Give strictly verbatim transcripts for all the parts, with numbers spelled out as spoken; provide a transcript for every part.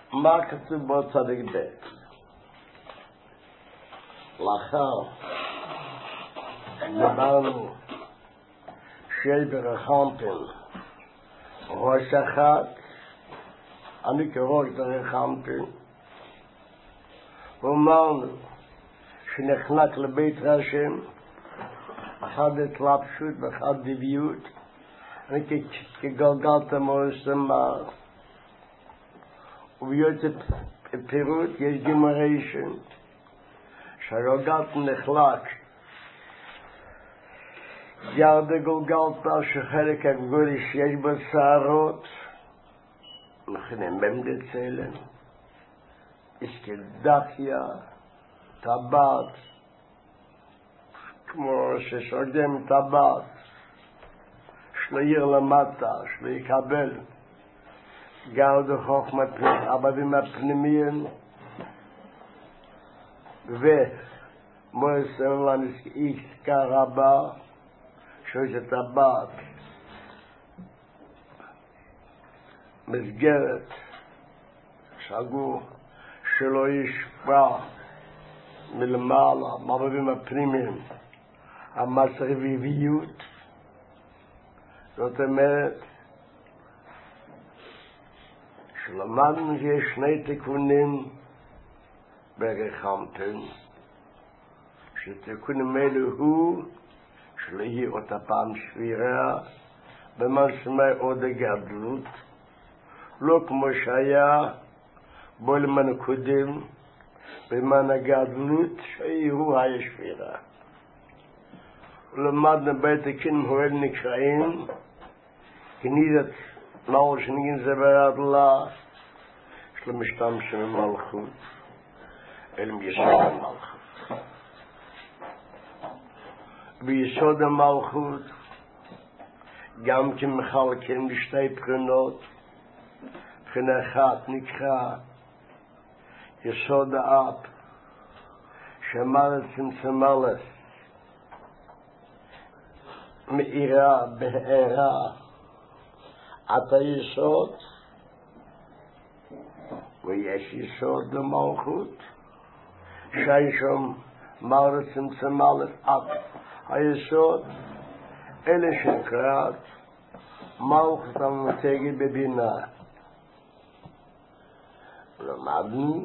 מה כתוב בו צדיק ב'? לאחר דיברנו שיהיה ברחמפן ראש אחד, אני כראש ברחמפן, ואמרנו שנחלק לבית רשם אחד התלבשות ואחד דביות, אני כגלגלת מורסמר, וביוצא פירוט יש גמריישן שהגלגלת נחלק ירד גלגלת שחלק הגבולי שיש בו שערות מכנה ממדת צלם איסקדחיה טבעת כמו ששורדם טבעת שלא ייר למטה שלא יקבל גרד חוכמת עבדים הפנימיים ומועסר לנס איסקה רבה שיש טבעת מסגרת סגור שלא ישפע מלמעלה מערבים הפנימיים המסרביביות, זאת אומרת שלמדנו שיש שני תיקונים ברחמפן, שתיקונים אלו הוא שלא יהיה אותה פעם שבירה במשמע עוד הגדלות, לא כמו שהיה בולמן קודם במן הגדלות שיהיו הישבירה. למדנו בתיקים הואל נקראים כנידת נאול שנגין זברת לה של משתמשים במלכות אל מיסוד המלכות. ביסוד המלכות גם כמחלקים בשתי בחינות, בחינה אחת נקרא יסוד האב שמלת צמצמלת מאירה בהערה עד היסוד, ויש יסוד למלכות שהישום מלת צמצמלת עד היסוד, אלה שקראת מלכות המותגת בבינה. למדנו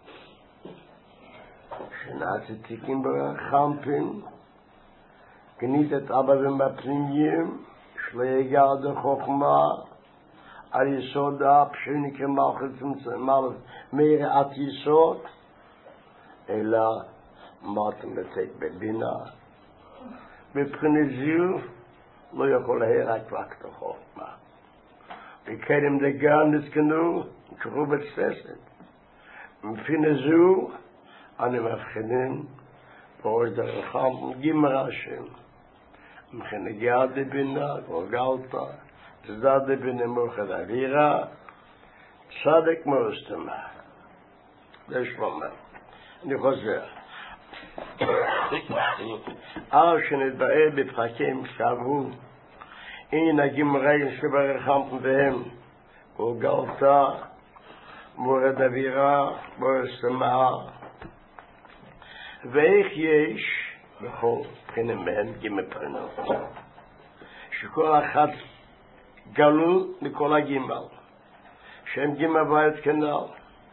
שנעשתיקים ברחמפן כניסת עבדים בפנימיים שלא יגרד חוכמה על יסוד האב שנקרא מלכות צמצמלת מיראת יסוד, אלא מלכות המותגת בבינה. מבחינת זו לא יכול להירק רק את החוכמה. וקדם דגן נזכנו קרו בצסת. מבחינת זו אני מבחינים בראש דרכם גימר השם. מבחינת יד בינה, גולגלתה, צדד בינה מוחד אווירה, צדק מוסתמה. זה שלמה. אני חוזר. אר שנתבאר בפחקים שעברו אין הגימרים שברחמתם בהם גולגלתה, מורד אווירה, מורד סמאה, ואיך יש בכל בחינה מהם גימי בחינות שכל אחד גלול מכל הגימל שהם גימי בית כנל,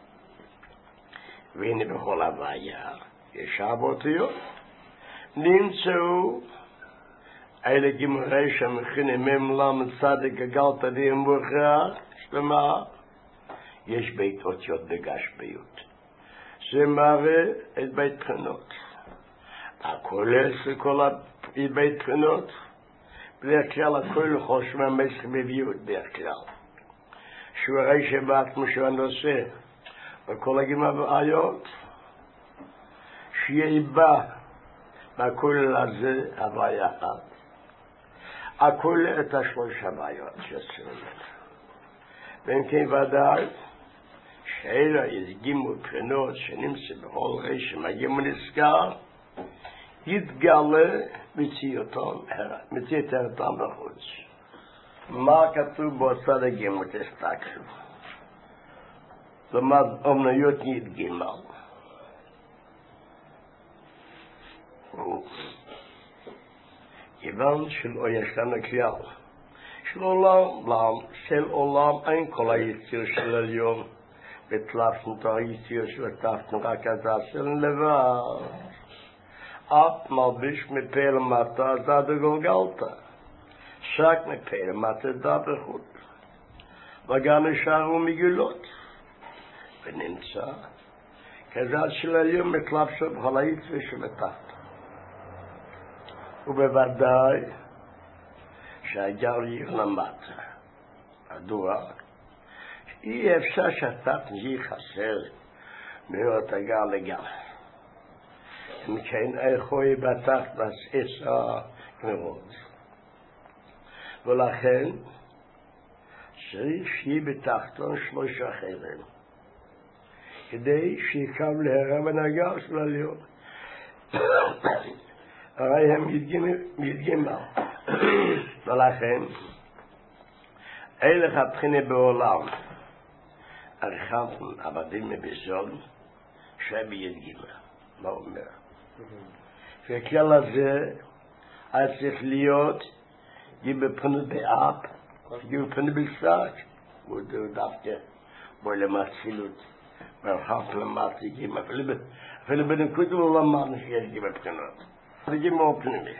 והנה בכל הוויה יש אבותיות נמצאו אלה גימרי שמכינה ממלם צדק גגלת דין מוכר שלמה, יש בית אותיות בגשמיות. זה מראה את בית בחינות. הכולל זה כל בית בחינות, בדרך כלל הכל חושמה מסביביות בדרך כלל. שהוא הרי שבאת משהו הנושא, וכל הגימריות, שיהיה בה והכולל הזה הוויה אחת. הכולל את השלוש הוויות שעשינו. ואם כן ודאי, שאלה ידגימו בחינות שנמצא בכל רשם הגימו נזכר, יתגלה מציאותם בחוץ. מה כתוב בצד הגימו תסתכלו? למד אומנויות י"ג. כיוון שלא יש לנו כלל של עולם, של עולם אין כל היציר של עליון, ותלפנו את היציר שלטפנו רק את הסל לבד. את מלביש מפה למטה, זה דגולגלת. שק מפה למטה, זה בחוץ. וגם נשארו מגילות. ונמצא, כזאת של עליון מתלבשו בכל היציר שלטפנו. ובוודאי שהגר יהיה למטה. מדוע? אי אפשר שהתחת יהיה חסר מאוד הגר לגמרי. אם כן איכו יהיה בתחת בעשה מאוד. ולכן צריך שיהיה בתחתון שלושה אחרים. כדי שיקם להרם הנגר של עליון. הרי הם ידגים בה. ולכן, אילך הבחינה בעולם, הרחמתם עבדים מבזון, שהם ידגים בה. מה אומר? והכלל הזה, היה צריך להיות, יהיה בפנו באפ, יהיה בפנו בשק, הוא דווקא, בו למצילות, והרחמתם למעט ידגים, אפילו בנקוד הוא למעט ידגים בפנות. ידגים מאוד פנימי.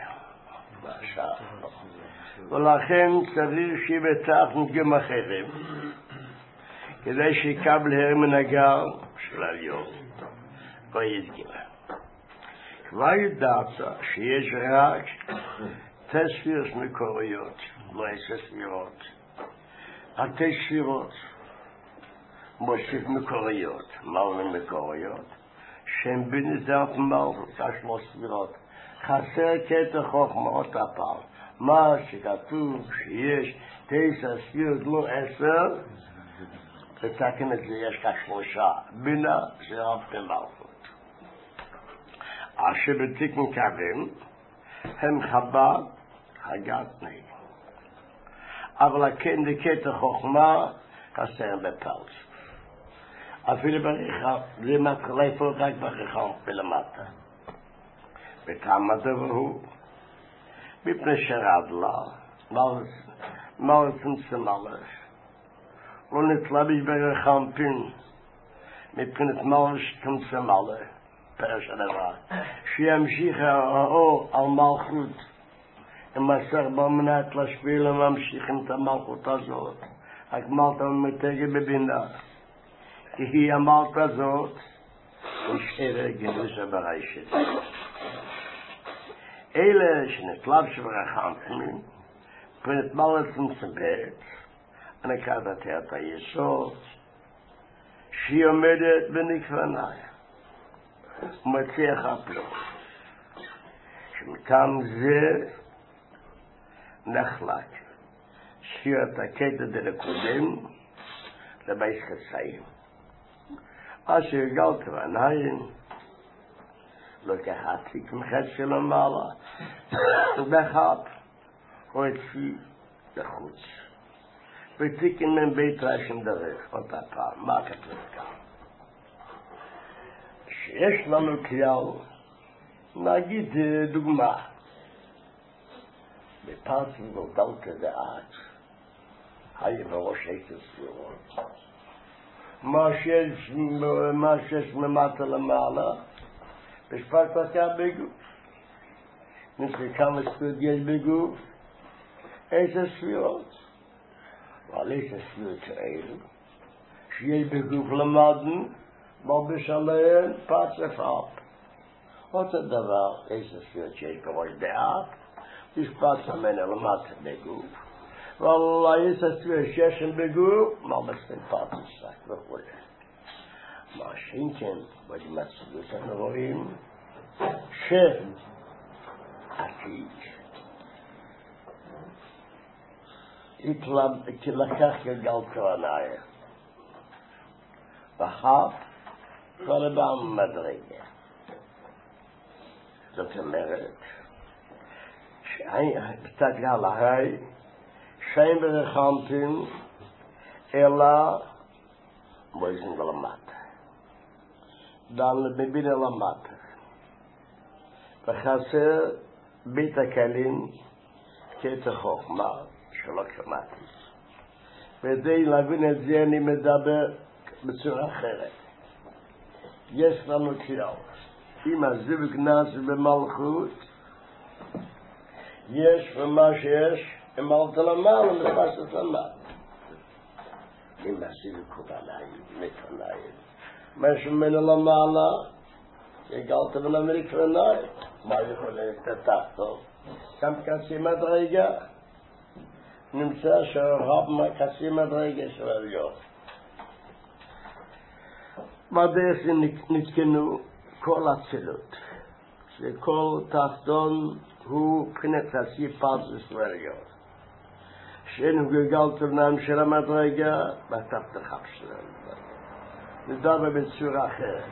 ולכן צריך שבתח נדגם אחרים כדי שיקבל הרם הנגר של עליון וידגם. כבר ידעת שיש רק תספירות מקוריות, לא ספירות. התספירות מוסיף מקוריות, מלא מקוריות, שהן בנזרת מלכות, שלוש ספירות. חסר קטע חוכמות הפעם. מה שכתוב שיש תשע ספירות לא עשר, לתקן את זה יש כך שלושה. בינה זה רב במלכות. אשר בתיקן קווים הם חב"ד הגתני. אבל כן לקטע חוכמה חסר בפרס. אפילו בריחה, זה מתחילה פה רק בריחה ולמטה. וכמה דבר הוא, מפני שרד לה, מלא צמצם עליו, לא נתלביש ברחמפין, מבחינת מלא שצמצם עליו, פרש הדבר, שימשיך האור על מלכות, עם מסר במנת להשפיע וממשיכים את המלכות הזאת, רק מלכות מתגת בבינה, כי היא המלכות הזאת, נשארת גנושה ברשת. אלה שנתלבשו ברחמפין, פרט מלא צמצם בית, אני קראתי את היסוד, שהיא עומדת בנקבנאי, ומציח הפלוך. שמטעם זה נחלק, שפירת הקטע דלקודם לבייס חצאים. אשר גלת ועניים, לוקח עתיק מחץ שלו מעלה, ובחב, או אצלי לחוץ. ותיקן מן בית רשם דרך, אותה פעם, מה כתוב כאן? שיש לנו כלל, נגיד דוגמה, בפרצים גולדלת דעת, היה בראש עשר ספירות. מה שיש, מה שיש למטה למעלה, בשפת פרקה בגוף. נמצא כמה ספירות יש בגוף, עשר ספירות. אבל עשר ספירות האלו, שיש בגוף למדנו, מלבש עליהן פרצף אפ. אותו דבר, עשר ספירות שיש בראש דעת, בשפת המנה למטה בגוף. אבל עשר ספירות שיש בגוף, מלבש פרצף שק וכו'. מה שאינכן, במצבות אנחנו רואים, שעתיד לקח גלגל כוונאי, וחב כל הבא מדרגה. זאת אומרת, בתגל ההי, שאין ברחמתין, אלא boizing למטה. דן לבינה למטה. וחסר בית הכלים כת החוכמה שלא שמעתי. כדי להבין את זה אני מדבר בצורה אחרת. יש לנו קריאות. אם הזיווג נעשה במלכות, יש ומה שיש, אם אל תלמל, אם תפסת למל. אם הזיווג כובנאי, מתנאי. מה שמנה למעלה, יגלת ונאמריק ונאי. מה יכול לתתחתו? גם כסי מדרגה. נמצא שהרב כסי מדרגה של הריון. בדרך נתקנו כל הצילות. שכל תחתון הוא בחינת הסיפת ישראל. שאין גלגל תבנם של המדרגה בתחתך שלנו. נדבר בצורה אחרת.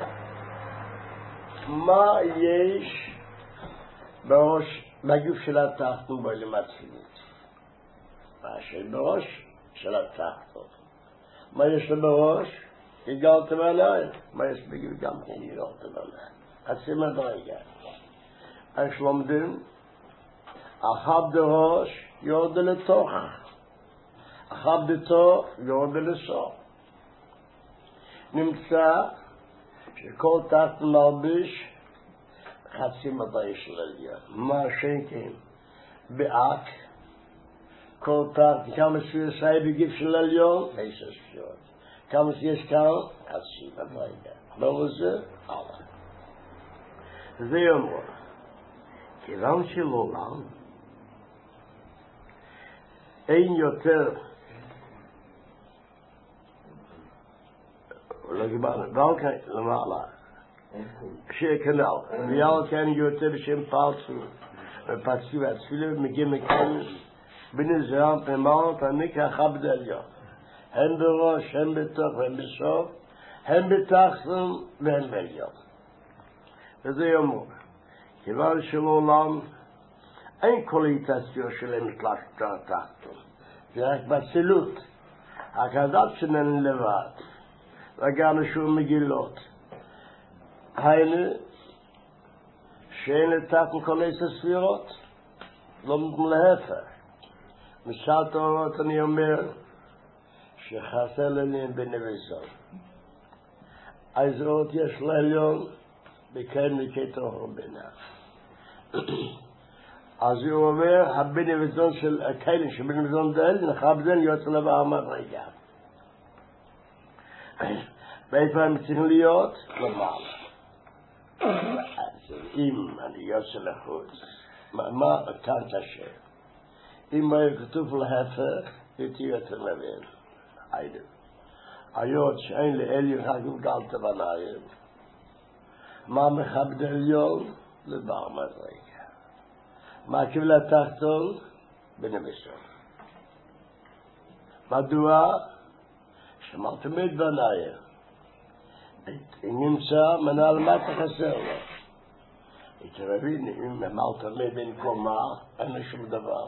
מה יש בראש, בגוף של התחתון בעולם הצילות? מה שבראש של התחתון. מה יש לו בראש? גלגל תבנם. מה יש בגוף גם כן גלגל תבנם? חצי מדרגה. איך לומדים? אחת דראש יורד לתוך. אחת דתו יורד לסוף. נמצא שכל תחת מלביש חצי מדרגה של עלייה. מה שכן? באק כל תחת כמה שיש בגוף של עליון? עשר שעות. כמה שיש כאן? חצי מדרגה. לא זה? אללה. זה אומר, כיוון של עולם, אין יותר, לא קיבלנו, ועל כאן למעלה, שכנל, ועל כאן יותר בשם פרצו, ופרצו והתפילה ומגיע מכאן, בנזרם פמלת, הנקרא חבד עליון. הם בראש, הם בתוך, הם בסוף, הם בתחתון והם בעליון. וזה יאמר, כיוון של עולם, אין כל התעשייה שלהם מתלשת התחתון. זה רק בצילות. הקדש שלנו לבד, וגם שום מגילות. היינו, שאין לתחתון כל עשר ספירות, לא להפך. משל תורות אני אומר, שחסר לנו בנבזון. אז עוד יש לעליון, בכן מכתו רבנה. אז הוא אומר, הבן וזון של הכלים, שבן וזון דל, נחבדן יוצא לבא המדרגה. ואיפה הם צריכים להיות? למעלה. אז אם אני יוצא לחוץ, מה כאן קשה? אם היה כתוב להפך, הייתי יוצא לבין. היידה. היות שאין לאלי רק גלגל תבניים, מה מכבד עליון? לבר מדרגה. מה קיבל התחתון? בנבשון. מדוע? שמר תמיד בניים. נמצא מנהל מטה חסר לו. הייתי מבין, אם אמר תמיד בין קומה, אין לו שום דבר.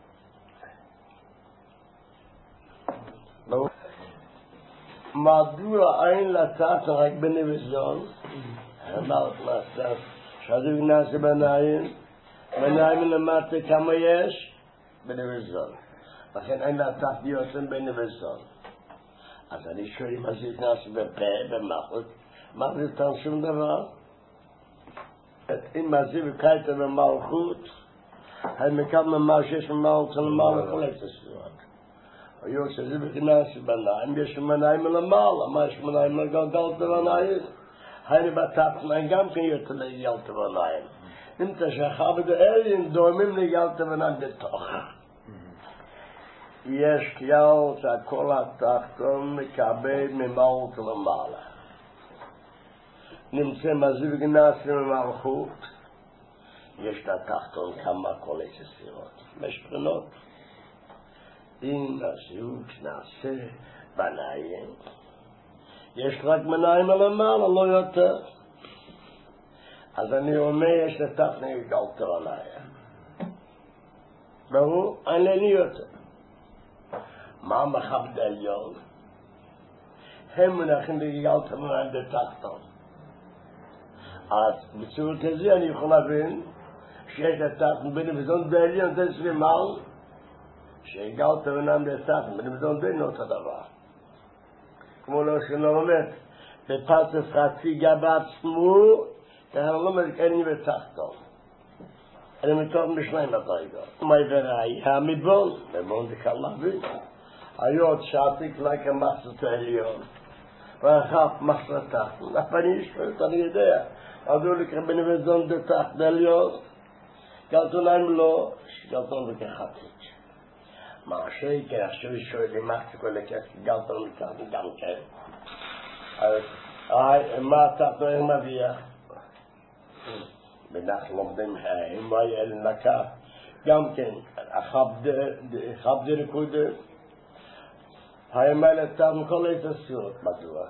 מדוע אין לתחתון רק בנבשון? אמרת מעשה, שהזוג נעשה בניים, בניים למטה כמה יש? בנבזון. לכן אין לתחת יוצאים בנבזון. אז אני שואל אם הזוג נעשה בפה, במחות, מה זה יותר שום דבר? אם הזוג קייטה במלכות, הם מקבלים מה שיש ממלכות למעלה כל התספורת. היו שהזוג נעשה בניים, יש מניים למעלה, מה יש מניים לגלגל בניים? היינו בתחתון גם כן יותר לגל תבניים. נמצא שהחבד האלים דורמים לגל תבניים בתוך. יש כלל שהכל התחתון מקבל ממלכות למעלה. נמצא מזוג נעשה ממלכות, יש לתחתון כמה כל עשר ספירות. משכנות. אם הזוג נעשה בניים, יש רק מניים על המעלה, לא יותר. אז אני אומר, יש לתחתון גל תבניים. ברור? אין לי יותר. מה מכבד עליון? הם מנחים לגלת על בתחתון. אז בצורת הזה אני יכול להבין שיש לתחתון בין המזון בעליון זה סבימל שגלת על בתחתון בין המזון בין אותו דבר. כמו לא שנלמד בפרצף חצי גב עצמו אנחנו לא מזכנים בתחתון. אני מתוך משניים הדרגות. מה יבראי? המבון. מבון זה קל להבין. היות שעתיק לה כמחסת העליון. ואחר מחסת תחתון. אני אשפט, אני יודע. עדו לקרבני וזון בתחת בעליון. גלתוניים לא, גלתון בכחתית. מה שיקר, עכשיו שואל לי מחסת כל הכסף, גלתון מתחת גם כן. מה תחתון איך מביאה? בנחל לומדים הם ואל נקה גם כן חבדי רקודה האמת לתם כל איזה סירות מדוע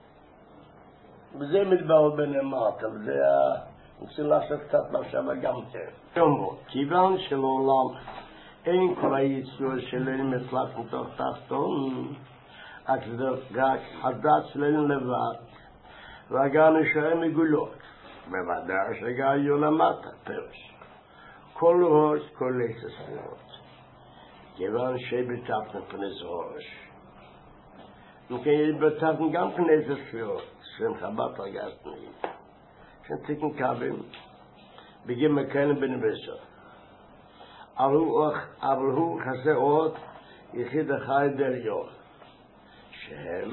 וזה מתברר בנאמרת וזה נצטרך לעשות קצת מחשבה גם כן כיוון שלעולם אין כל היצור שלנו מצלח מתוך תחתון רק הדת שלנו לבד והגענו שהם מגולות בוודאי שגאיו למטה, פרש. כל ראש, כל איזה ספירות. כיוון שבטחנו פנס ראש. וכן בטחנו גם פנס ספירות, שהם חבת רגשתניים. שהם תיקן קווים, בגין מקיינים בנבסו. אבל הוא חסר עוד יחיד החי דליון. שהם,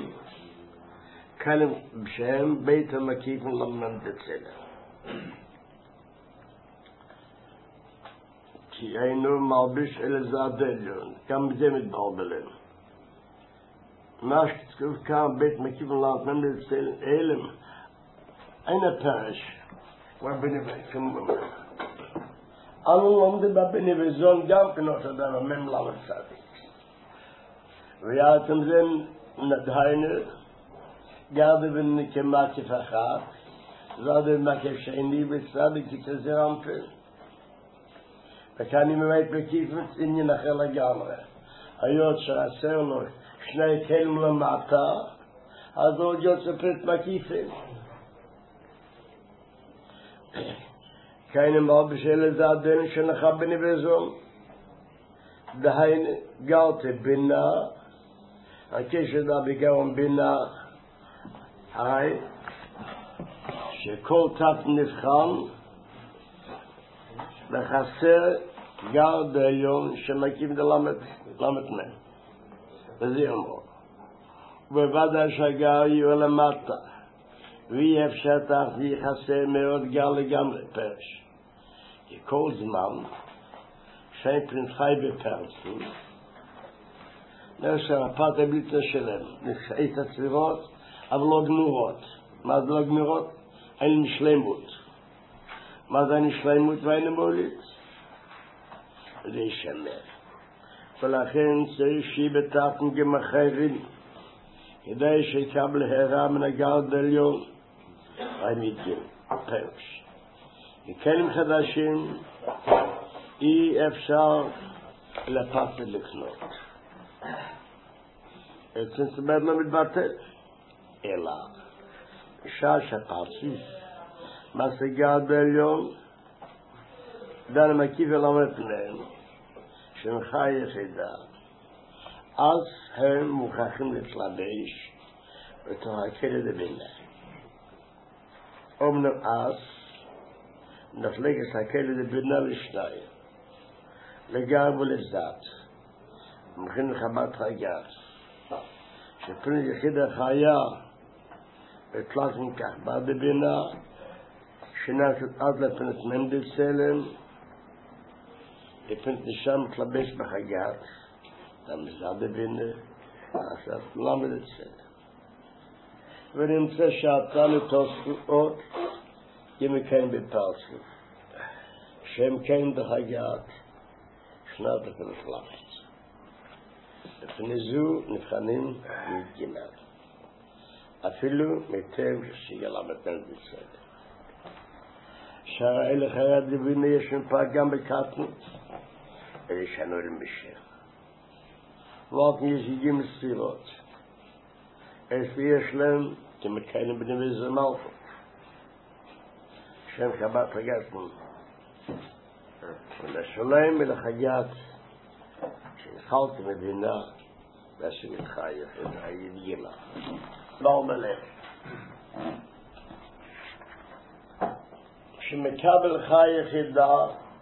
שהם בית המקיפים למנדצלם. כי היינו מלביש אל זה הדליון, גם בזה מתברבלים. מה שכתוב כאן בית מקיפים למנדצלם, אלה, אין הפרש, ובנבזון. אנו לומדים בבנבזון גם כנות אדם, הממלא וצדיק. ויאתם זה נדהיינו, גרדה ונקמקיף אחת, זרדה ומקיף שני וצדיק תכזר אמפל. וכאן אני באמת מקיף עניין אחר לגמרי. היות שחסר לו שני כלים למטה, אז עוד יוצא פרט מקיפים. כאן אמר בשאלה זה הדין שנחה בנבזון. דהיינו גרתה בינה, הקשר דה בגרון בינה, היי, שכל תת נבחן וחסר גר דליון שמקיף דלמת מן. וזה אמרו. ובוודאי שהגר יהיו למטה, ואי אפשר תחת ויחסר מאוד גר לגמרי פרש. כי כל זמן שאין פרינס חי בפרסים, נראה הפת הבליטה שלהם, נשאית הצבירות, אבל לא גמורות. מה זה לא גמורות? אין משלמות. מה זה אין משלמות ואין מולית? זה ישמר. ולכן צריך שיבטחנו גם אחרים, כדי שיקבל הרע מן הגר דליון, האמיתים, הפרש. מכלים חדשים אי אפשר לפסת לקנות. אצל סבב לא מתבטל. אלא, בשעה שפרסיס משיגה דליון, דן מקיף ולמד להם, שהם חי יחידה, אז הם מוכרחים להתלבש בתוך הכלא דבינה. אומנם אז נפלג את הכלא דבינה לשניים, לגר ולזת, מכין לחמת חגת, שפרינס יחיד החיה ותלת כך, בא בבינה, שנעשת עד לפרינס מנדלסלם, לפרינס נשם מתלבש בחגת, למזד בבינה, נעשת למד את סלם. ונמצא שעתה לתוספות, אם כן בפרסים, שהם כן בחגת, שנת לפרינס למד. לפניזו נבחנים להתגימל. אפילו מיטב שיגלה מתנד בסדר. שער אלה חיי הדבינה יש מפה גם בקטנות, ולשנו למשך. ועוד נשיגים ספירות. es ויש להם, כי מקיימים בני וזה מלכות. שם שבת חגתנו. ולשלם ולחגת, כשהתחלתי מדינה, והשם איתך יחידה, ידגילה. לא מלך. כשמקבל לך יחידה,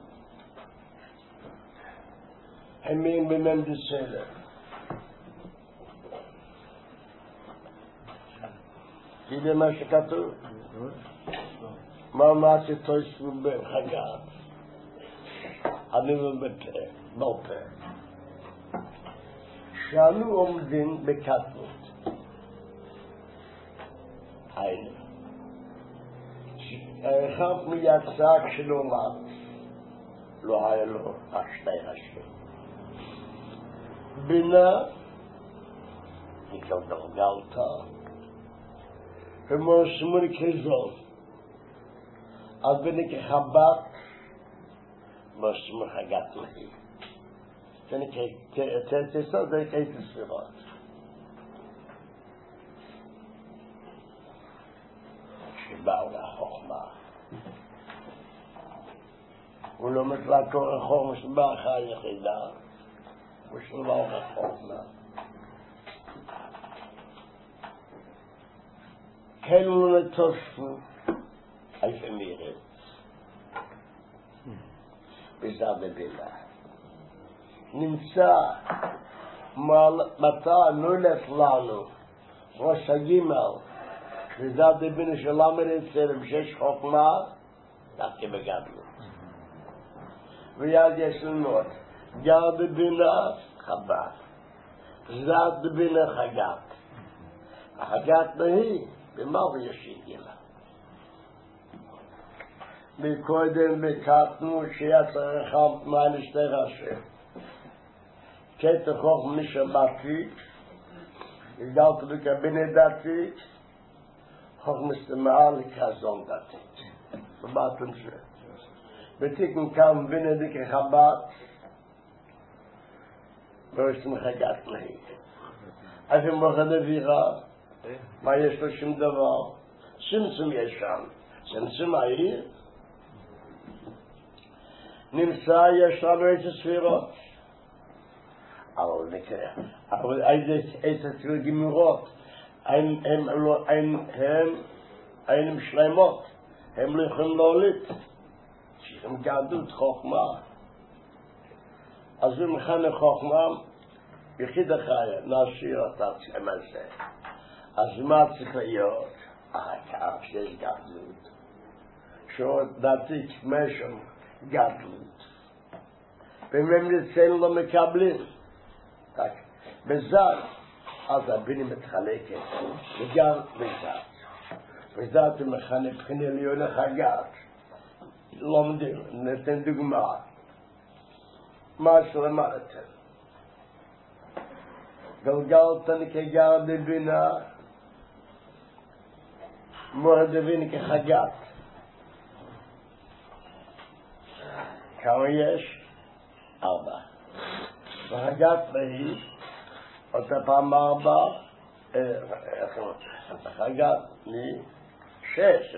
המין במם דסלם. כי זה מה שכתוב. מה מעשי תויסו בחגת? אני בפה, בפה. שאנו עומדים בקטנות. היינו. אחד מיצא כשנולד, לא היה לו השני השם. בינה, נקרא גלגלתה, ומוסמור כזון. אז בינה כחבת, מוסמור חגת לही. זה נקרא תסוד, זה נקרא תספירות. שבאו לחוכמה. הוא לא מתלקור רחום שבא אחר יחידה. הוא שבאו לחוכמה. כן הוא לטוסו. איפה מירת. בזה בבילה. נמצא מתי נולד לנו ראש הגימל וזה דבינו שלמד אצלם שיש חוכמה דווקא בגדלות ויד יש ללמוד גר דבינה חבת זה דבינה חגת החגת נהי במה וישי גילה מקודם בקטנו שיצא רחם מה לשתי ראשי קטע חוכם נשמעתי, הגלת בקביני דתי, חוכם מסתמעה לכזון דתי. ובאתם זה. ותיקן כאן ביני דקי חבת, ואוסתם חגת להם. אז אם מוכן אווירה, מה יש לו שום דבר? צמצום יש שם. צמצום העיר. נמצא יש לנו איזה ספירות. אבל נקרא, אבל איזה ספירות גמירות, הם הם שלמות, הם לא יכולים להוליד, שהם גדות חוכמה. אז הוא מכנה חוכמה, יחיד החיה, נשאיר את עצמם הזה. אז מה צריך להיות? אה, כך שיש גדלות. שעוד דעתי משם גדלות. והם נצאים לא מקבלים. רק, בזאת, אז הביני מתחלקת, וגם בזאת. בזאת הוא מכנה בחינה ליון החגת. לומדים, נתן דוגמה. מה שלמדתם? גלגלתן כגר דבינה, מורה דביני כחגת. כמה יש? ארבע. וחגת לही, אותה פעם ארבע, חגת לי, שש,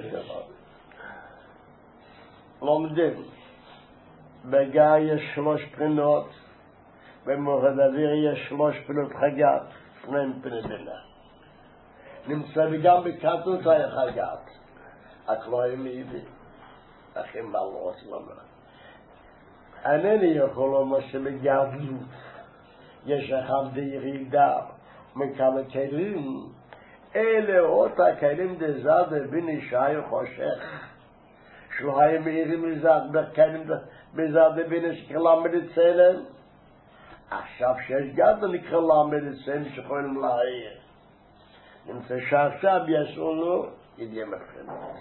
לומדים. בגיא יש שלוש פרינות, במורד אוויר יש שלוש פרינות חגת, שניים פריני בינה. נמצא וגם בקטנות היה חגת, רק לא היה מיבי, אחים בעלות לומר. אינני יכול לומר שבגדלות יש אחד בירידה מכמה כלים, אלה אותה כלים דזד וביני שי חושך, שלא היה מאירים לזד בכלים בזד וביני שכלמד אצלם, עכשיו שיש גדל נקרא למד אצלם שיכולים להעיר. נמצא שעכשיו יש לנו ידיעה מבחינות.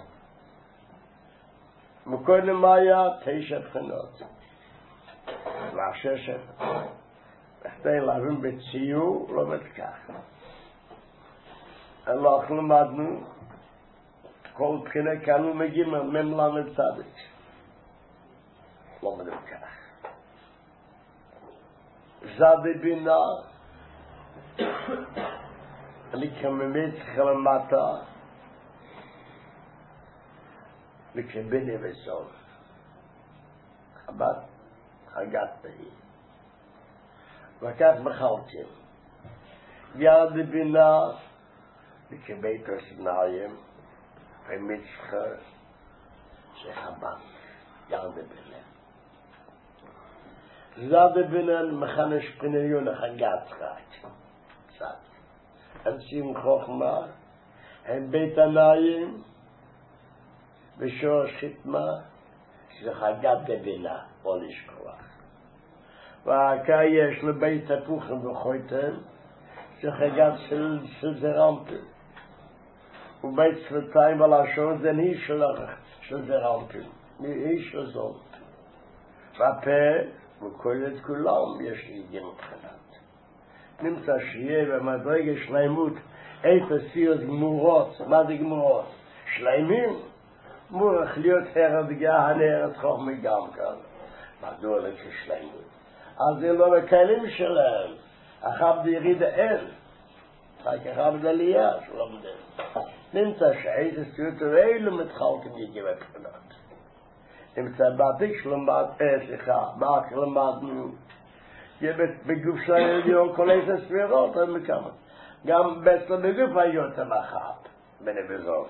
מקודם היה תשע בחינות. והששת, בכדי להבין בציור, לא בתכך. אנחנו למדנו, כל בחינה כאנו מגיעים ממלן צדיק. לא בתכך. זד בינה, אני כממצח למטה, וכבני וסון. חב"ד, חגת בהי. וכך בחלקים. יד בינה, וכבית הסנאים, ומצח, שחב"ד, יד בינה. זד בינה, מחנש פניון, חגת חג. קצת. אנשים חוכמה, הם בית הנאים, ושורש חתמה, שזה חגת בבינה, או לשכוח. והעקה יש לבית הפוכם וחויתם, זה חגת של, של זרמפים. ובית שפתיים ולשון זה נהי של, של זרמפים, נהי של זאת. והפה, וכל את כולם, יש לי גם מבחינת. נמצא שיהיה במדרגה שלמות, איפה סיעות גמורות, מה זה גמורות? שלמים? מורך להיות הרב גאה, נערת חוכמה גם כאן. מדוע לא כשלמות? אז זה לא בכלים שלהם. אחר ביריד אין. רק אחר בדליה שלא בדל. נמצא שאיזה סיעות ואילו מתחלקים יגיע מבחינות. נמצא בעתיק שלמד, אה, סליחה, בעק למדנו, בגוף של העליון כל איזה סבירות, הם מכמה. גם בסל בגוף היו אותם אחת, בנבזון.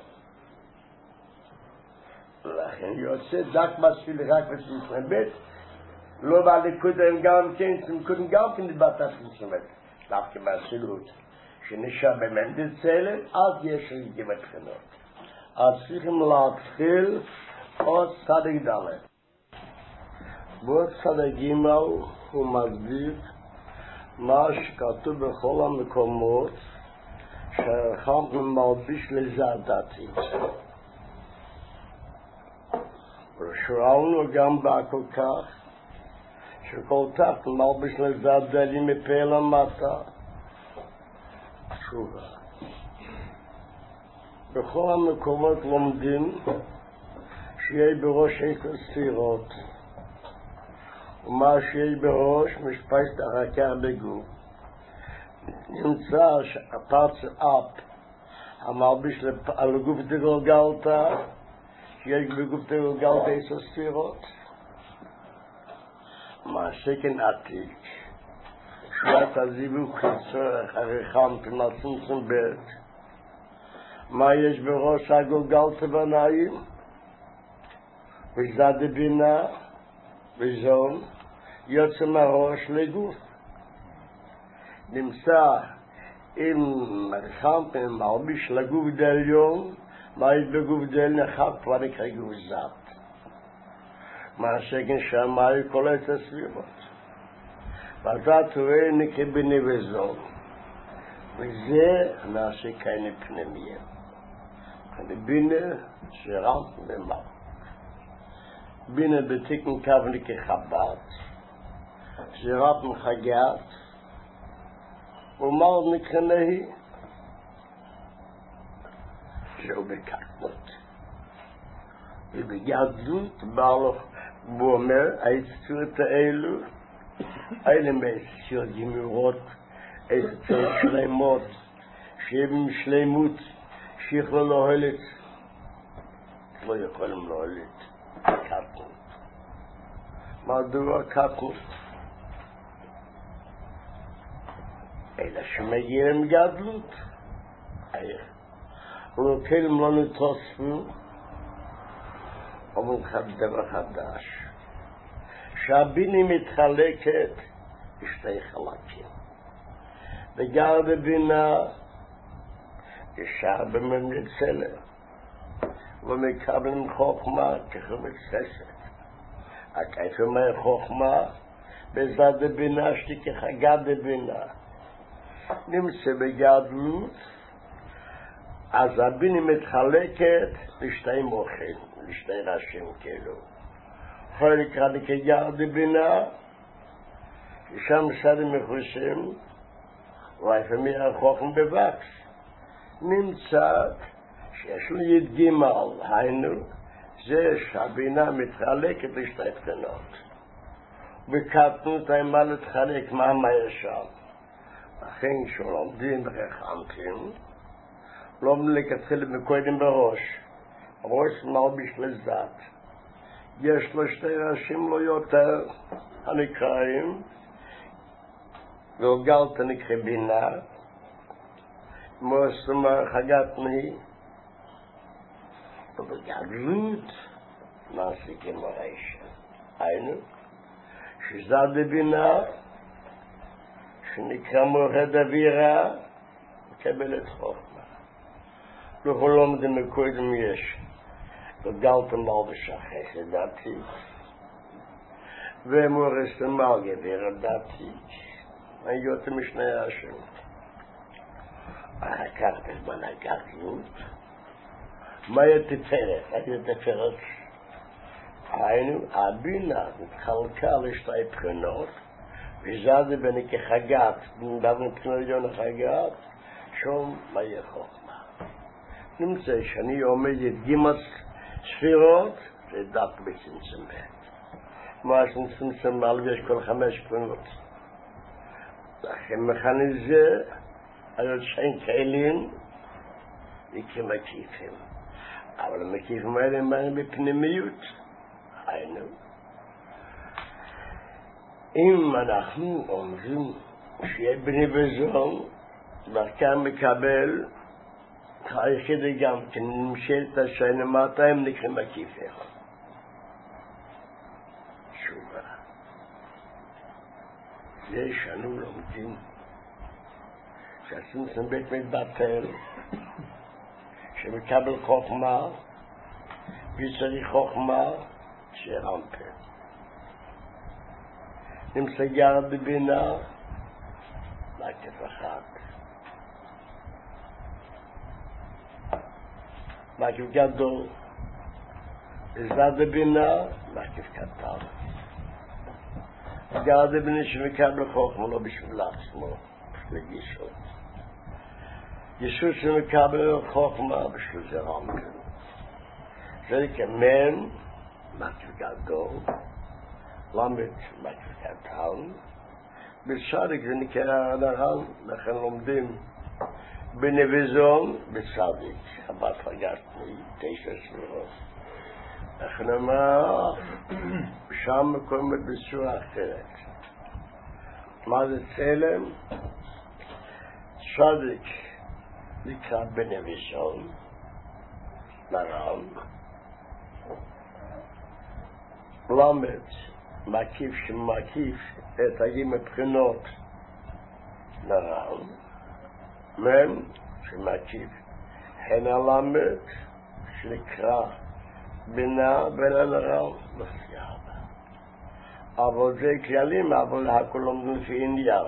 לכן יוצא דק מספיל רק בסמכם בית, לא בליכוד הם גם כן, סמכות גם כן נתבטא סמכם בית. דווקא מהסילות, שנשאר במנדל צלם, אז יש רגעים מבחינות. אז צריכים להתחיל עוד צדיק ד'. בעוד צדיק ג' הוא מסביר מה שכתוב בכל המקומות שהרחמת מלביש לזעדתי. ושאלנו גם בכל כך שכל כך מלביש לזעדתי מפה למטה. תשובה. בכל המקומות לומדים שיהיה בראש עשר ספירות. ומה שיהיה בראש משפט הרקע בגוף. נמצא שהפרץ אפ המלביש על גוף דגלגלתא, שיש בגוף דגלגלתא עשר ספירות. מה שכן עתיק, שואת הזיווג חיצורך, הריחם פנצמצום בית. מה יש בראש הגלגלתא בנאים? וזד בינה וזון יוצא מהראש לגוף. נמצא אם מרחמפן מלביש לגוף דליון, מה יש בגוף דליון אחד כבר נקרא גוף זד. מה שכן שמאי כל את הסביבות. ואתה תראה נקרא בינה וזון. וזה נעשה כאלה פנימיים. בינה שרמת במר. בינה בתיקן כוונה כחב"ד, שרב מחגת, ומר נקרנהי, שהוא בקטנות. ובגדלות בא לו, הוא אומר, ההצטורת האלו, האלה מהצטורת גמירות, הצטורת שלמות, שיהיה במשלמות, שיכלו להולת, לא יכולים להולת. קטנות. מדוע קטנות? אלא שמגיע עם גדלות. ולכן לא נתוספו, אומרים לך דבר חדש. שהבינה מתחלקת בשתי חלקים. בגרד הבינה ישר במנצלת. ומקבלים חוכמה כחמצסת. הכיפה מהחוכמה בזד הבינה שתכחגד הבינה. נמצא בגדלות, אז הבינה מתחלקת לשתי מוחים, לשתי ראשים כאילו. חלק אחד כגרד הבינה, שם שרים מחושים, ולפעמים החוכמה בבקס. נמצא שיש לו יד גימל, היינו, זה שהבינה מתחלקת לשתי בחינות. בקטנות היימה להתחלק מה מה יש שם. לכן כשלומדים וחנכים, לומדים לכתחילה מקודם בראש. הראש מלביש לזת. יש לו שתי ראשים לא יותר הנקראים, והוגלת נקרא בינה, מוסמר חגתני, ובגדלות מעסיקים הראש. היינו, שזד בינה, שנקרא מורד אווירה, מקבל את חוכמה. לא לומדים מקודם יש. וגלתם מלבש אחרי דעתי, ומורסתם מל גביר דעתי, היותם משני השם. אחר כך בזמן הגדלות, מה יתפרת? היתפרת, היינו, הבינה מתחלקה לשתי בחינות, וזה בני כחגת, דבר מבחינות יון החגת, שום מה יהיה חוכמה. נמצא שאני עומד ידגימת ספירות, זה דק בצמצם בית. מה שמצמצם מעל יש כל חמש פנות. לכן מכני זה, היו שאין כאלים, יקרים מקיפים. אבל המקיפים האלה הם באים בפנימיות. היינו. אם אנחנו אומרים שיהיה בני וזון, דרכם מקבל, היחידי גם כן נמשלת השנה מתי הם נקראים מקיפים. שובה. זה שאנו לומדים שהצמצם בית מתבטל, שמקבל חוכמה, וצריך חוכמה, שרמפה. נמצא גר בבינה, מקף אחד. מקף גדול, זד בבינה, מקף קטן. גר בבינה שמקבל חוכמה, לא בשביל עצמו, בשביל גישות. גישות שמקבל חוכמה, בשביל זה רמפה. זה כמן, מקף גדול, למד מקף קטן, בצדיק זה נקרא הנהל, לכן לומדים בנביזון בצדיק, הבת פגשתי, תשע ספירות. לכן אמר, שם מקומת בצורה אחרת. מה זה צלם? צדיק נקרא בנביזון, נהל, למד מקיף שמקיף את הגים מבחינות נרל, מן שמקיף הן הלמד שנקרא בינה בין הנרל לחייבה. אבל זה כללים, אבל הכל לומדים לפי עניין.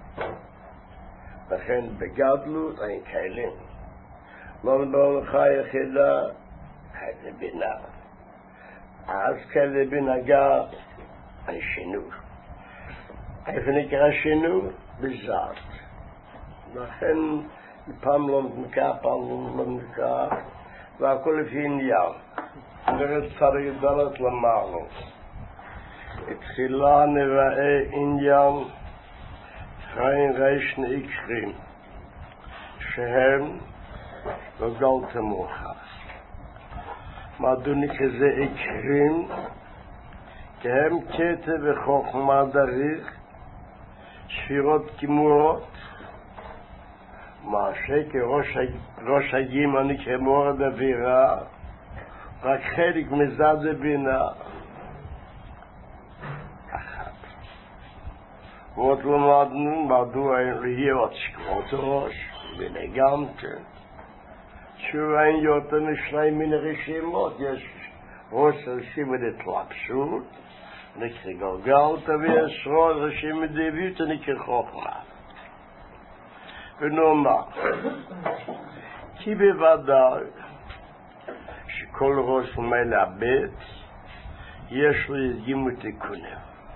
לכן בגדלות אין כלים. לא נבוא יחידה, זה בינה. אז כאלה בנהגה על שינוי. איפה נקרא שינוי? בזאת. לכן פעם לא נקרא, פעם לא נקרא, והכל לפי עניין. נרד צריך דלת למענו. תחילה נראה עניין חיים רשן עיקרים, שהם וגלת מוחס. מדוני כזה עיקרים, כי הם קטע וחוכמה דריך, ספירות כמורות, מה שכראש הגימה נקרא מורד אווירה, רק חלק מזד בינה. אחת. ועוד למדנו מדוע להיות שקרות ראש, בנגמתם. שוב אין יותר משני מן רשימות, יש ראש רשימה להתלבשות, נקרא גלגלתא, ויש ראש רשימה דאביתא נקרא חוכמה. ונאמר, כי בוודאי שכל ראש ומילא הבית, יש לו ידגימו תיקונים.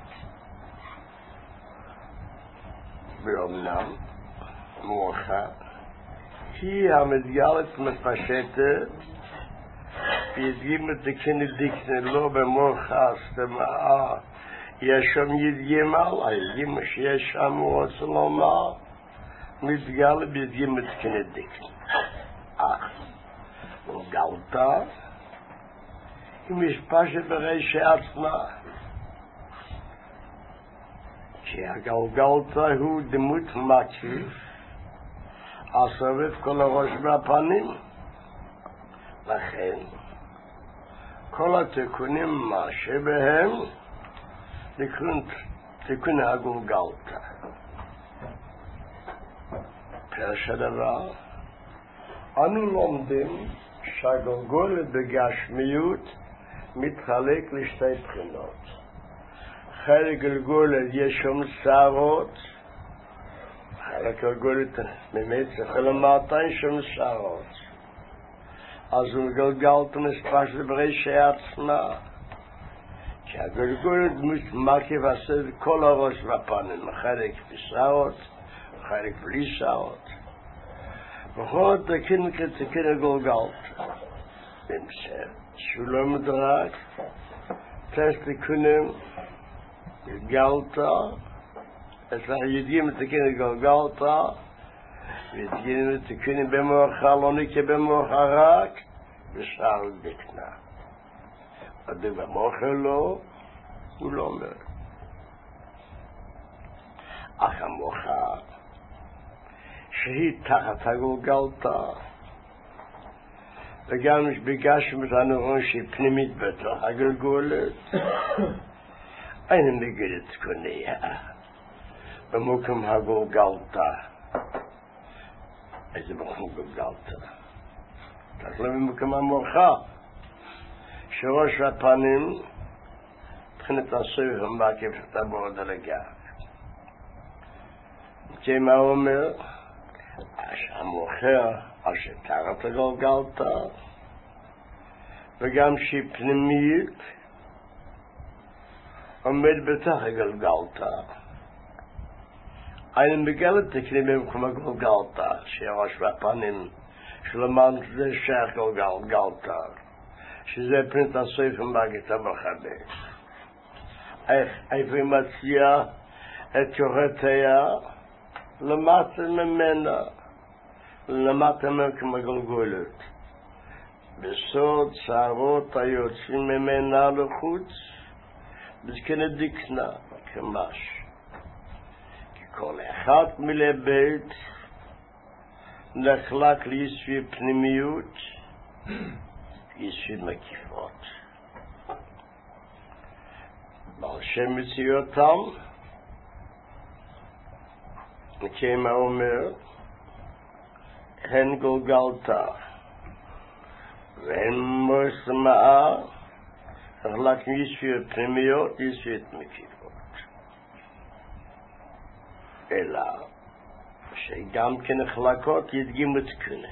ואומנם, מורחה, היא המתגלת מתפשטת, וידגימו תיקונים דיקנה לא במורחה הסתמאה, יש שם ידגימה, הידגימה שיש שם רוצה לומר, מתגלה בדגים מתקנדיק. אך, גלגלתא היא משפשת בראשי עצמה. כי הגלגלתא הוא דמות מקיף, הסובב כל הראש והפנים. לכן, כל התיקונים מה שבהם תיקון הגלגלתא. פירוש הדבר, אנו לומדים שהגלגולת בגשמיות מתחלק לשתי בחינות. חלק גלגולת יש שם שערות, חלק גלגולת ממצח למטה יש שם שערות. אז הוא גלגלתא משפשת בראשי עצמה. כי הגלגולת מקיף עשה כל הראש והפנים, חלק בשערות, חלק בלי שערות. בכל תקין כתקין הגלגלתא. במשך, שהוא לא מדרג, תשע תיקונים גלגלתא, אצלך יודעים לתקין הגלגלתא, ויודעים לתקין במוחה, לא נקרא במוחה רק, בשער דקנה. עד במוחה לא, הוא לא אומר. אך המוחה, שהיא תחת הגלגלתא, וגם בגשם את הנורון שהיא פנימית בתוך הגלגולת, אין מגלת קוניה במקום הגלגלתא. איזה מקום גלגלתא? כך לא במקום המוחה, שראש הפנים מבחינת הסויף המקיף שאתה בורד על הגב. כי מה הוא אומר? המוחה אשר תחת הגלגלתא, וגם שהיא פנימית עומד בתוך הגלגלתא. אני מגלה תקנים במקום הגלגלתא, שהראש והפנים שלמען זה שייך גלגלתא, שזה פנית הסויף המקיף המחבא. איפה היא מציעה את כוחותיה? למטה ממנה, למטה ממקום הגלגולת. בסוד שערות היוצאים ממנה לחוץ, בזקנה דקנה, כמש. כי כל אחד מלבית נחלק ליסוי פנימיות, ליסוי מקיפות. בעל שם מציע אותם, וכמה אומר, הן גלגלתא, והן מוסמאה, נחלק ליסויות פנימיות, ליסויות מקיפות. אלא, שגם כנחלקות ידגים לתקונה.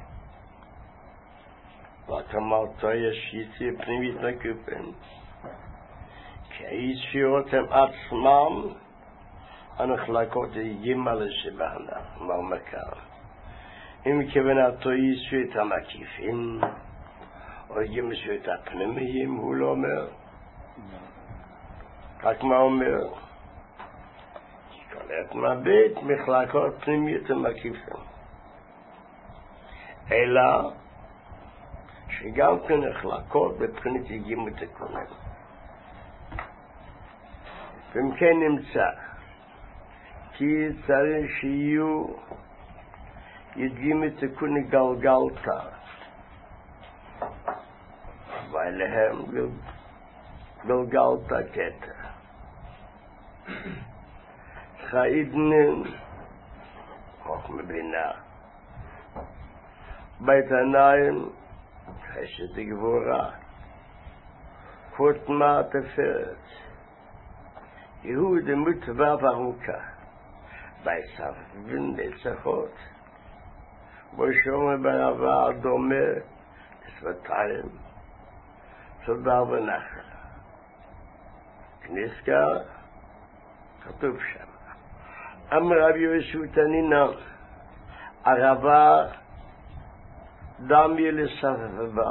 רק אמרת, יש יסויות פנימית מקיפים, כי היסויות הם עצמם, הנחלקות ידגים על שבהנה, מרמקה. אם כוונתו יסויות המקיפים, או ידגים יסויות הפנימיים, הוא לא אומר. רק מה אומר? כל עת מבית מחלקות פנימיות המקיפים. אלא שגם כן נחלקות בבחינת ידגים ותקונים. ואם כן נמצא, כי צריך שיהיו ידגים ותקוני גלגלתא, ואליהם גלגלתא כתר. חיידנין, חוכמה בינה. בית עיניים, חשת גבורה. חותמה תפארת. יהוד מוטבע ארוכה. בייסף ונצחות. בושום בעבר דומה לשפתיים. צובר ונחל. כניסקה, כתוב שם. אמר רבי יהושע תנינא, ערבה דם ילסף ובר.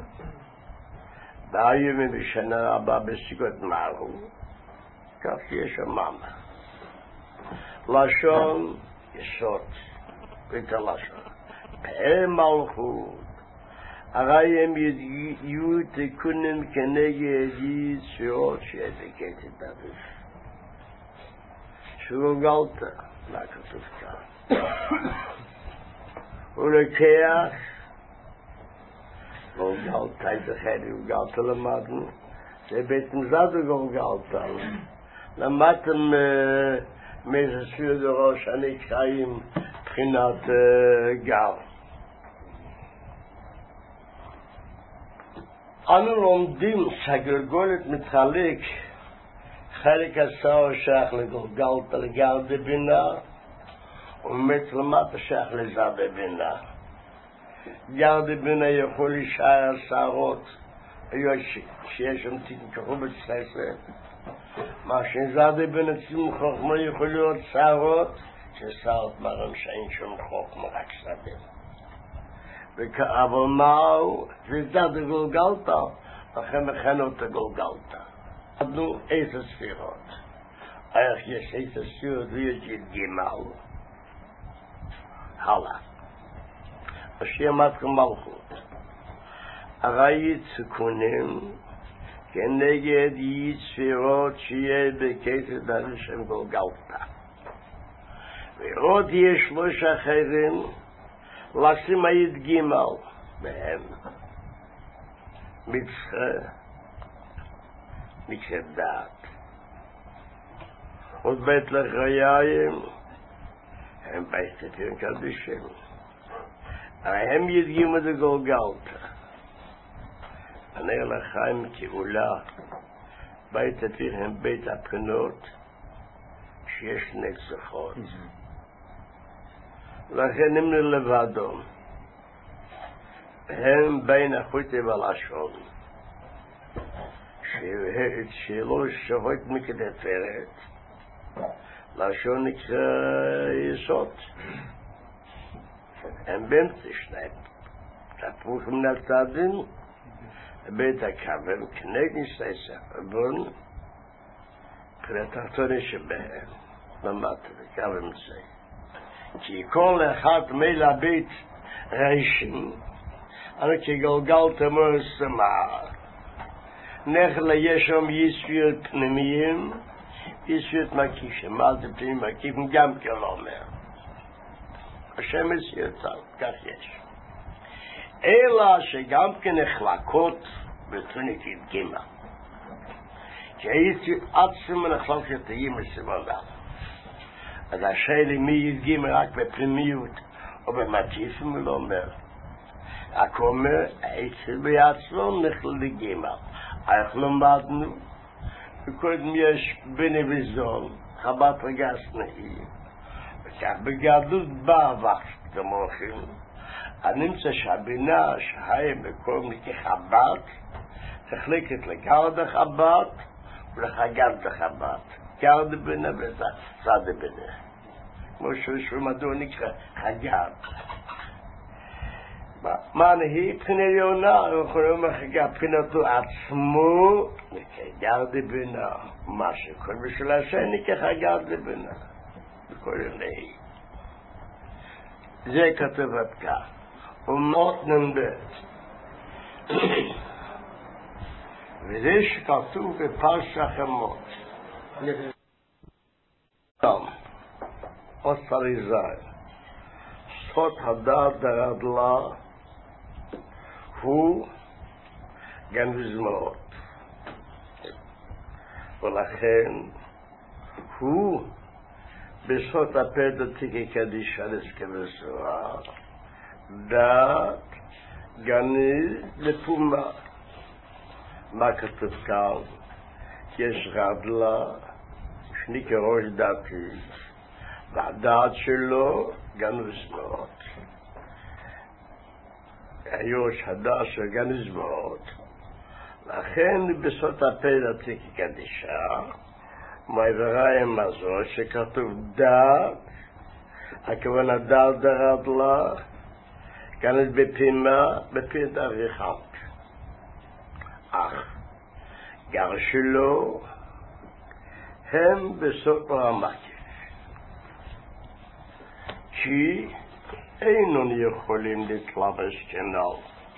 והיום בשנה הבאה בסגות מרו, כך יש אממה. לשון יסוד, ותלשון. הם מלכות, הרי הם יהיו תיקונים כנגד יצירות שידקת את הדף. שגולגלת, מה כתוב כאן? הוא לקח, גולגלת, איזה חד גולגלת למדנו, זה בעצם זד גולגלת. למדתם מאיזה ספיר דרוש הנקראים מבחינת גל. אנו לומדים שהגלגולת מתחלק חלק עשר שייך לגולגלת לגל דבינה ומת למטה שייך לזד דבינה. גל דבינה יכול להישאר שערות שיש שם תקראו בצלסת מה שזד דבינה צמחוק מה יכול להיות שערות ששערות מראים שאין שום חוכמה רק שדה אבל מהו זה זד גולגלת לכן מכנו את הגולגלת עדנו איזה ספירות איך יש איזה ספירות ויש גמל הלאה אשר מתכם מלכות הרי צקונים כנגד יצפירות שיהיה בכסת הראשון גולגלת ועוד יש שלוש אחרים לשים היית גמל בהם מצחה מצחה דעת עוד בית לחיים הם בית תפיר קדישים הרי הם ידגים את הגולגלת אני לחיים כעולה בית תפיר הם בית הבחינות שיש נצחות לכן הם לבדו הם בין החוטי ולשון שלא שוות מכתפרת לשון נקרא יסוד הם באמצע שניים תפוך מן הצדדים בית הכוון כנגד סייסבון פרטתוני שבהם למטה וכוון זה כי כל אחד מילה בית ראשון אני כגולגלת מורסמה נחל ישום יספיות פנימיים יספיות מקיפים מה זה פנימיים מקיפים גם כלומר השם יסיותם כך יש אלא שגם כנחלקות בטרינית גימה כי הייתי עצם נחלקת תהיים לסבבה אז השאלה מי ידגים רק בפנימיות או במקיפים הוא לא אומר רק אומר הייתי בעצמו נחל לגימה איך למדנו וקודם יש בני וזון חבת רגס נהי וכך בגדלות בא וחת כמוכם הנמצא שהבינה שהיא מקום לכחבת תחלקת לגרד החבת ולחגד החבת גרד בינה וצד בינה כמו ששומדו נקרא חגד מה נהי בחינה עליונה יכולים לחגד בחינתו עצמו גרד בינה מה שכל בשביל השני כחגד בינה בכל נהי זה כתוב עד כך ומות נמדת וזה שכתוב בפרשת שמות גם עושה ריזי סוד הדעת דרדלה הוא גנוז מאוד ולכן הוא בסוד הפדתיקי קדישה לסכבסועה דעת גניז לפומה מה כתוב כאן יש רדלה שניקה ראש דעתי והדעת שלו גנוז מאוד היוש הדעת של גנוז מאוד לכן בסוד הפדתיקי קדישה מעבריים הזאת שכתוב דעת הכוונה דעת דרדלה כאן בפימה, בפיית אריכת. אך גר שלו הם בסוף המקיף. כי איננו יכולים להתלבש כנ"ל.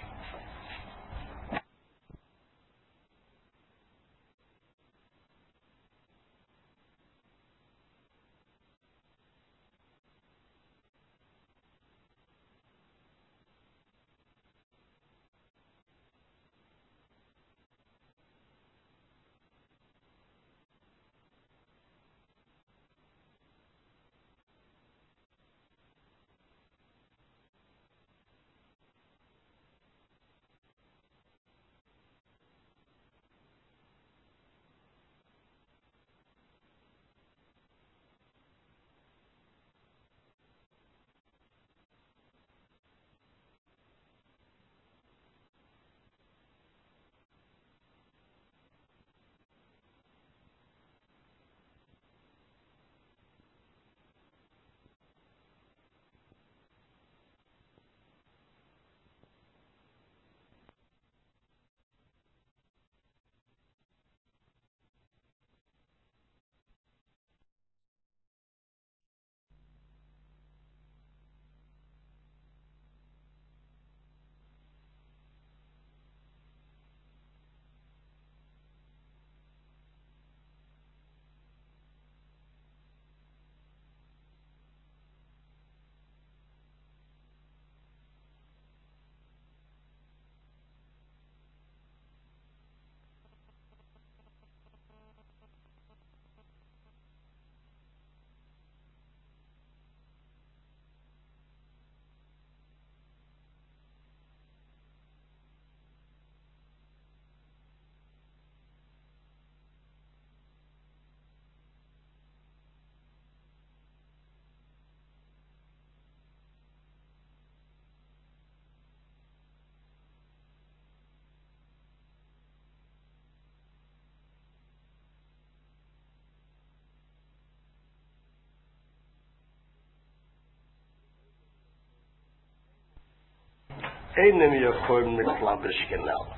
אינם יכולים להתלבש כנ"ל.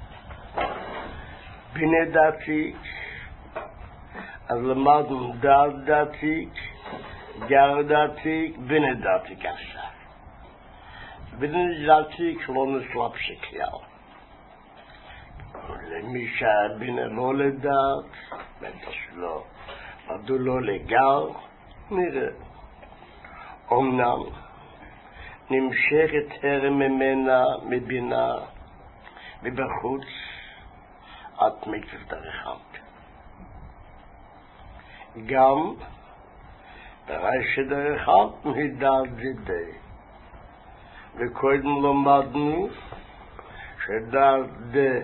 בינה דתית, אז למדנו דעת דתית, גר דתית, בינה דתית עכשיו. בינה דתית לא נתלבש כלל. למי שהבינה לא לדעת, בטח שלא, מדוע לא לגר, נראה. אמנם, נמשכת הרם ממנה, מבינה, מבחוץ, עד מקצת הרחמת. גם ברשת הרחמת מדעת דידי. וקודם למדנו שדעת די,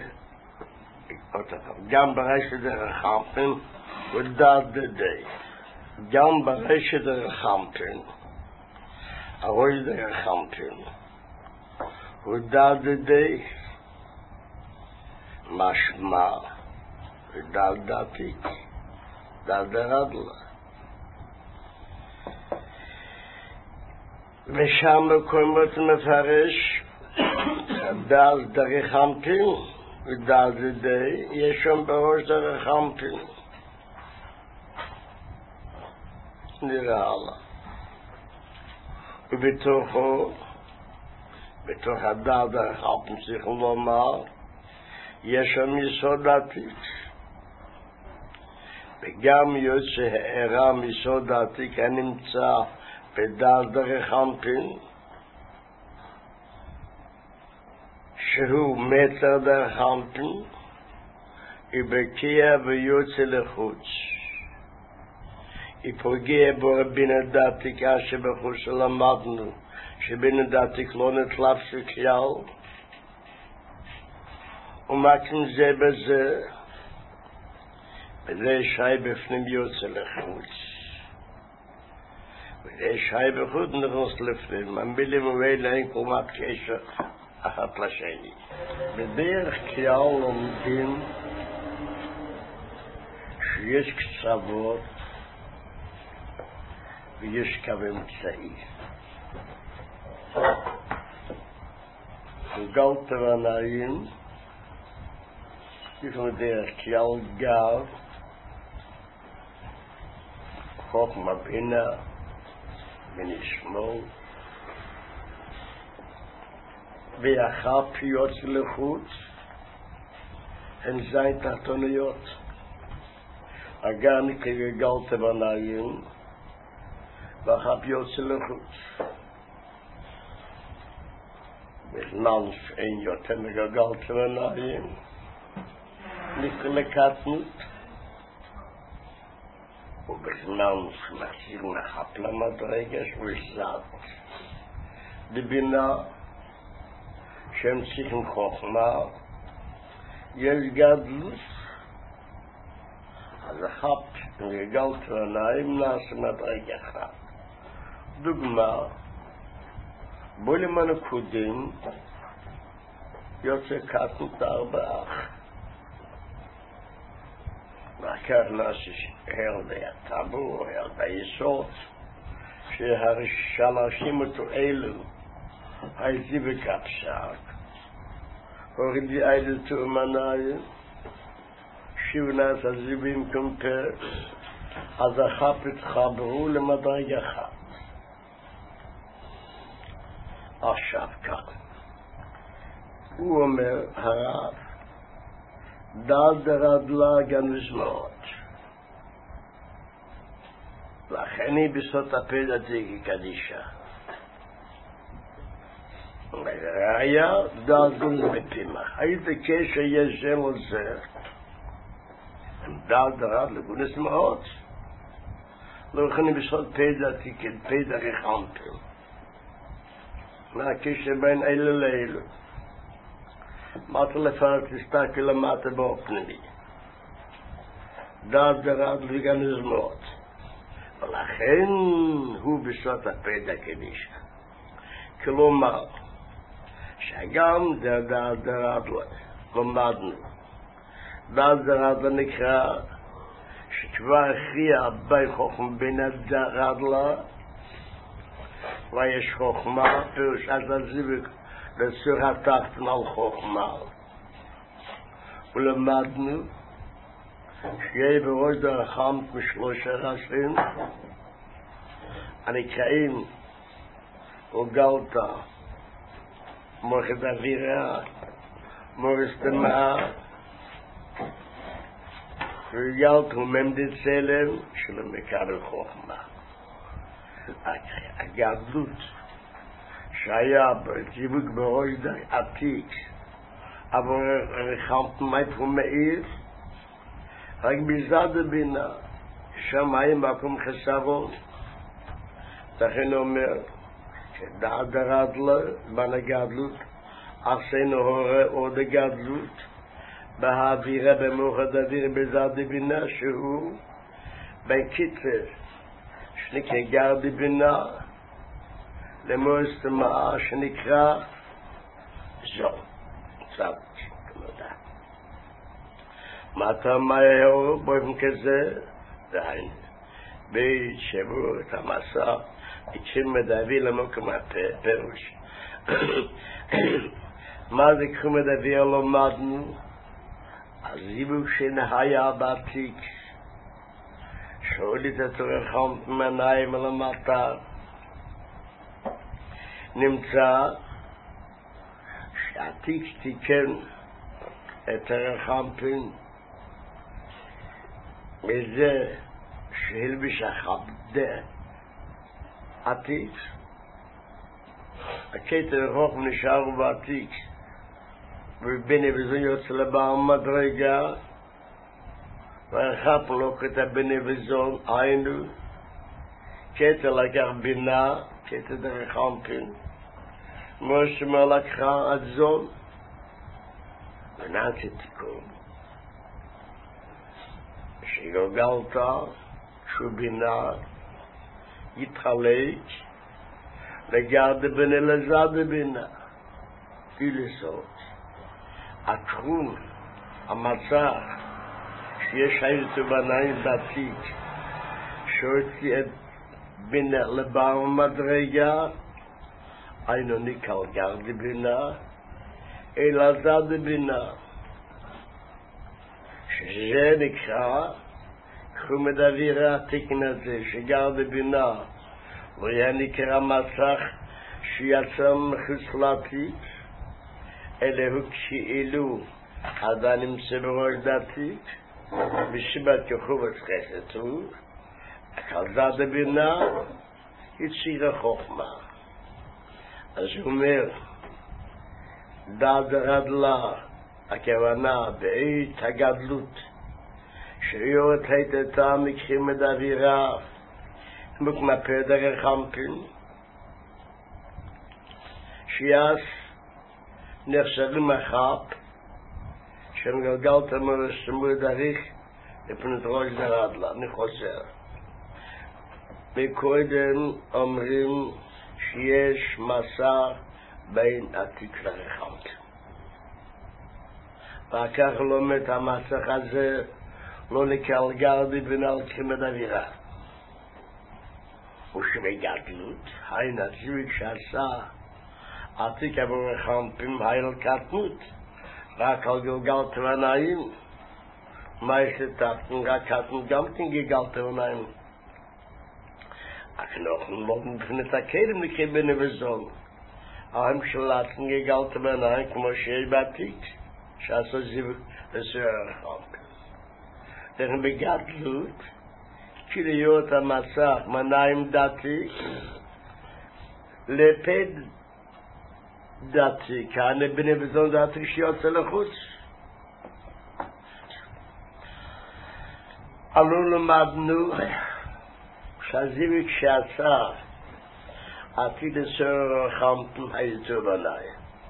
גם ברשת הרחמת ודעת דידי. גם ברשת הרחמת הראש דרחמתן, ודעת די משמע, ודעת דעתי, דעת דרדלה. ושם מקומות מפרש, דעת דרחמתן, ודעת די, יש שם בראש דרחמתן. נראה הלאה. ובתוכו, בתוך הדעת הרחמתן צריך לומר, יש שם יסוד עתיק. וגם יוצא הערה מיסוד עתיק הנמצא בדעת הרחמתן, שהוא מטר דרחמתן, ובקיע ויוצא לחוץ. היא פוגע בו בינה דתיקה שבחוץ שלמדנו, שבינה דתיק לא נתלבש כלל, ומקם זה בזה, וזה שי בפנים יוצא לחוץ. וזה שי בחוץ נכנס לפנים, המילים ואלה אין קומת קשר אחת לשני. בדרך כלל לומדים שיש קצוות ויש קו אמצעי. גל תרנאים, יש בדרך כלל גל, חוכמה בינה, ונשמור ואחר פיות לחוץ הן זין תחתוניות אגן כגלגל תבניים ואחר פיות לחוץ בזמן שאין יותר מגלגל תבניים נקלקתנות ובזמן שמחזיר נחת למדרגש ושזת בבינה שהם צריכים חוכמה יש גדלות אז אחת מגלגל תבניים נעשה מדרגה אחת דוגמה בו למנקודים יוצא קטנות ארבעה ואחר נעשה הר הטבור, הר ביסוד שהשלשים אותו אלו הייתי בקפסק הורידי איידל תאומנאי שיבנת הזיבים קומפר אז אחת התחברו למדרג אחת עכשיו כאן הוא אומר הרב דל דרדלה גנוזמות לכן היא בסוד הפדתי כקדישה ראיה דל גונז בפימח היית קשר יש זה לזה דל דרדלה גנוזמות לכן היא בסוד פדתי כפדה רחמתם מה הקשר בין אלה לאלו מטה לפרק תסתכל למטה באופנני דל דרדלה גנוזמות ולכן הוא בסוד הפדה קדישה כלומר שגם דל דרדלה למדנו דל דרדלה נקרא שכבר הכריע בי חוכמה בין הדרדלה ויש חוכמה פירוש אז הזיבק לצור התחתן על חוכמה ולמדנו שיהיה בראש דרחמת משלושה ראשים הנקראים וגלתה מורכת אווירה מורס דמעה וגלת הוא ממדת צלם שלא מקבל חוכמה הגדלות שהיה בזיווג בראש עתיק אבל רחמת מאיפה מאיר רק בזד הבינה שם היה מקום חסרון לכן אומר שדעת דרדלה בן הגדלות עשינו הורה עוד הגדלות באווירה במוחד אוויר בזד הבינה שהוא בקיצר שנקרא גרד הבינה למועצת המאה שנקרא זו צד כמודה מה אתה מהר באופן כזה דהיין בית שבו את המסע התחיל מדעבי למוקם הפירוש מה זה קחו מדעבי למדנו הזיווג שנהיה בעתיק שואלת את רחמת מניים למטה נמצא שעתיק תיקן את הרחמפין וזה שהלביש החבדה עתיק הקטר רחוק נשאר בעתיק ובני וזו יוצא לבעל מדרגה והרחב לוקח את הבני וזון היינו קטר לקח בינה קטר דרחמפין משה מלקחה עד זון ונעצה תיקון שגלגלת שהוא בינה יתחלק לגרד בני לזד בינה פילסות התחום המצב שיש הייתו בניים בעתיק שהוציא את בינה לבעל מדרגה היינו ניקל גרד בינה אלא זד בינה שזה נקרא קחו מדעבירה תקן הזה שגרד בינה והיה נקרא מסך שיצא מחוסלתי, אלא הוא כאילו אדם שבראש דתי, בשיבת כחובץ חסד הוא, הקלזת הבינה, יציר החוכמה. אז הוא אומר, דעת רדלה, הכוונה בעת הגדלות, שיורת הייתה מקרים את האווירה, מוקמפה דרך חמפין, שיעש נחשרים החפ, שמגלגלת מרשמו דריך, לפנות ראש דרדלה, אני חוזר. מקודם אומרים שיש מסע בין עתיק לרחמת. וכך לומד המסך הזה לא לקלגל בין הלכים את אווירה. ושבגדלות, היין הציביק שעשה עתיק עבור רחמפים הייל קטנות, רק על גלגל תבנאים, מה יש לטפן, רק קטנות גם כן גלגל תבנאים. הכנוכן לא מבחינת הקדם לקבל נבזון. הם שלטן גלגל תבנאים כמו שיש בעתיק, שעשו זיווק לסויר הרחמפים. לכן בגדלות, להיות המסך מניים דתי לפד דתי, כאן בנבזון דתי שיוצא לחוץ. עלו למדנו שהזיוויק שעשה עתיד הסוהר הרחמתם היצור בני.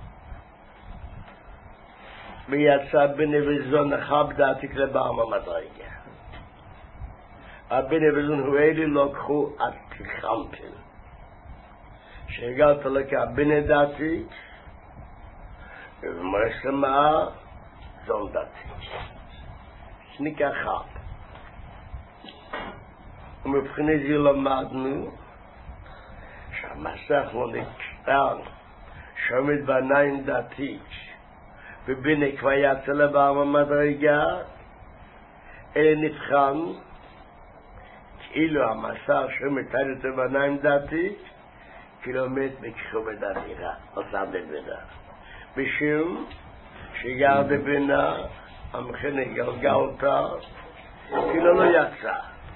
ויצא בנבזון החב דתי לבעם המדרגה. הבנבזון הוא אלה לוקחו עתיד חמפים. שהגעת לקה בנדתי ומרסמה זון דתי. שניקה חב. ומבחינת זה למדנו שהמסך לא נקטן שעומד בעיניים דתית ובנה כבר יצא לבעם המדרגה אלא נבחן כאילו המסך שעומד תדעת בעיניים דתית קילומט בכחובד אווירה עושה בבינה בשום שגר בבינה המכנה גלגל אותה כאילו לא יצא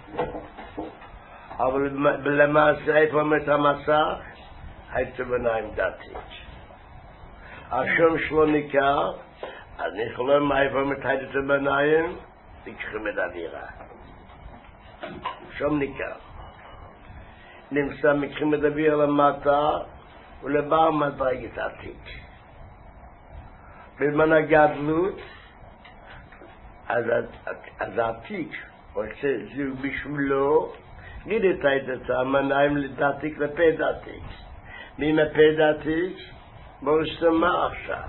אבל למעשה איפה עומד המסך הייתה ביניים דתית. השם שלו ניכר, אז נכלום איפה עומד הייתה ביניים בכחובד אווירה. שם ניכר. נמצא מכחובד אווירה למטה ולבעל מדרגת עתיק. בזמן הגדלות, אז העתיק רוצה זיו בשבילו, גידת את המניים לדתיק לפה דתיק. מי מפה דתיק? בואו שמה עכשיו.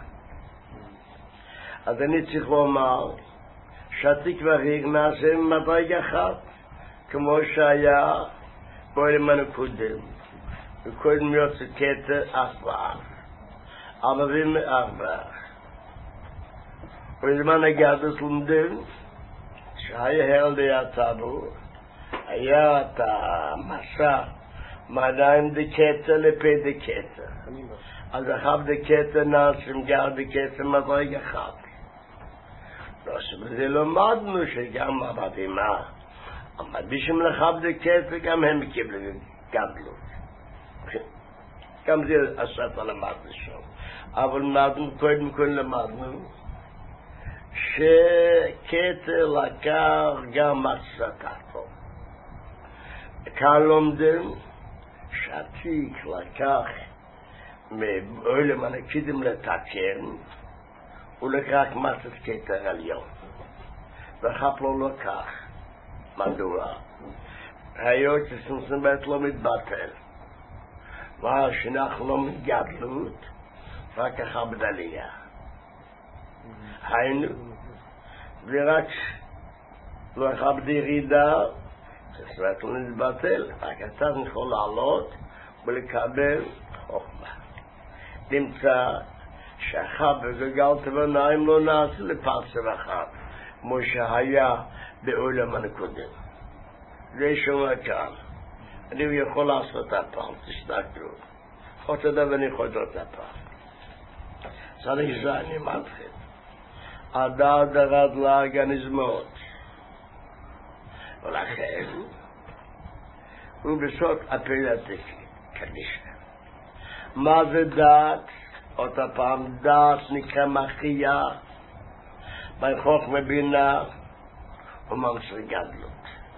אז אני צריך לומר שעתיק והריג נעשה מדרג אחת, כמו שהיה בואי קודם. וקודם יוצא קטע ארבע. ארבעים מארבע. ובזמן הגדלות לומדים, שהיה הרד יעצבו, היה את המסע מעדיים דקטע לפה דקטע. אז אחר דקטע נעשים גר דקטע מדרג אחד. וזה למדנו שגם הבדימה, המדבישים לחב דקטע גם הם קיבלו גדלות. גם זה עשת למדנו שם. אבל למדנו, קודם כל למדנו, שקטע לקח גם מצלקתו. כאן לומדים שעתיק לקח מעולם הנקידים לתקן ולקח מצלת קטע עליון. וחפ לא לקח. מדוע? היות שסנסים בית לא מתבטל. והשנח לא מתגדלות רק אחר בדליה. היינו, ורק לא אחר בירידה, שסבט לא נתבטל, רק אתה יכול לעלות ולקבל חוכמה. נמצא שאחר בגלגל תבניים לא נעשה לפרסם אחר, כמו שהיה בעולם הנקודם. זה שומע כאן. אני יכול לעשות הפעם, תסתכלו. אותו דבר אני יכול לעשות הפעם. צריך זה אני מתחיל. הדעת דרד לארגניזמות. ולכן, הוא בסוד הפעילתי קדישה. מה זה דעת? אותה פעם דעת נקרא מכריע, בחוכמה בינה וממצרי גדלות.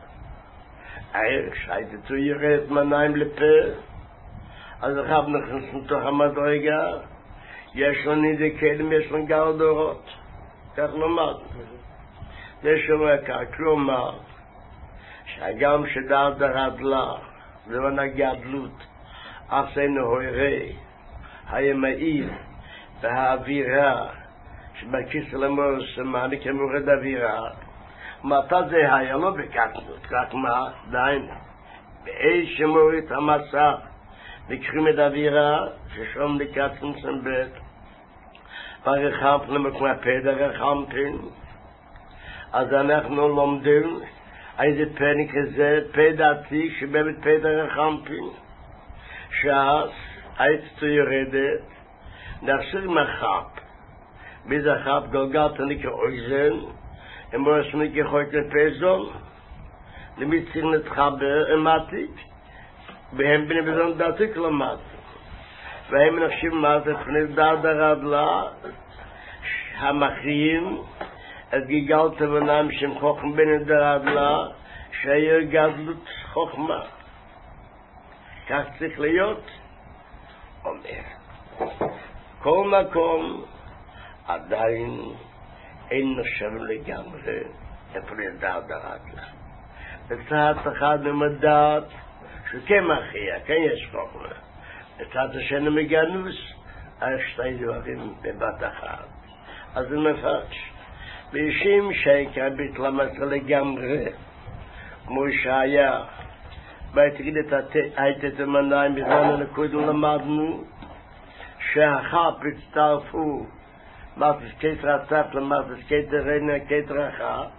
כשהייתו ירד מניים לפה, אז אחר נכנס לתוך המדרגה, יש לו נידי כלים, יש לו גר דורות. כך לומד. זה שומע כך, כלומר, שגם שדעת דרד לה, זה לא נגדלות, עשינו הוירי, הימאיר והאווירה, שבכיס למוס, מעניק המורד אווירה, מתי זה היה? לא בקטנות, כך מה? דיין. באיש שמוריד המסע, לקחים את האווירה, ששום לקטנות סנבט, ברחמפן למקום הפדר רחמפן, אז אנחנו לומדים איזה פרק הזה, פדעתי, שבאמת פדר רחמפן, שאז היית יורדת, נחסיר מחפ, ביזה חפ גולגלת נקרא אויזן, הם בורסים נקרא לפזון, למי צריך להתחבר, אמתיק, והם בני בזון דעתיק למד. והם נחשים מה זה פני דעת דרד לה, המכריעים, את גיגלת ונם שם חוכם בני דרד לה, שהיה גדלות חוכמה. כך צריך להיות, אומר. כל מקום עדיין אין נחשב לגמרי לפני דעת דרד לה. בצעת אחד ממדעת שכן מכריע, כן יש חוכמה. בצעת השני מגנוס, על שתי דברים בבת אחת. אז זה מפרש. בישים שקר בתלמד לגמרי, כמו שהיה, בהתגיד את המניים בזמן הנקוד למדנו, שהחפ הצטרפו, מרפס קטר הצף למרפס קטר רנה קטר החפ,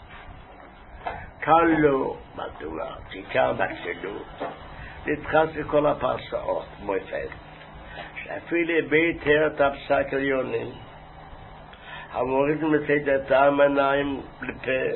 קל לו, מדוע, תיקר בחסידות, נתחס לכל הפרסאות, מויפל, שאפילו ביתר את הפסק עליונים, המורידים את דעתם עיניים לפה,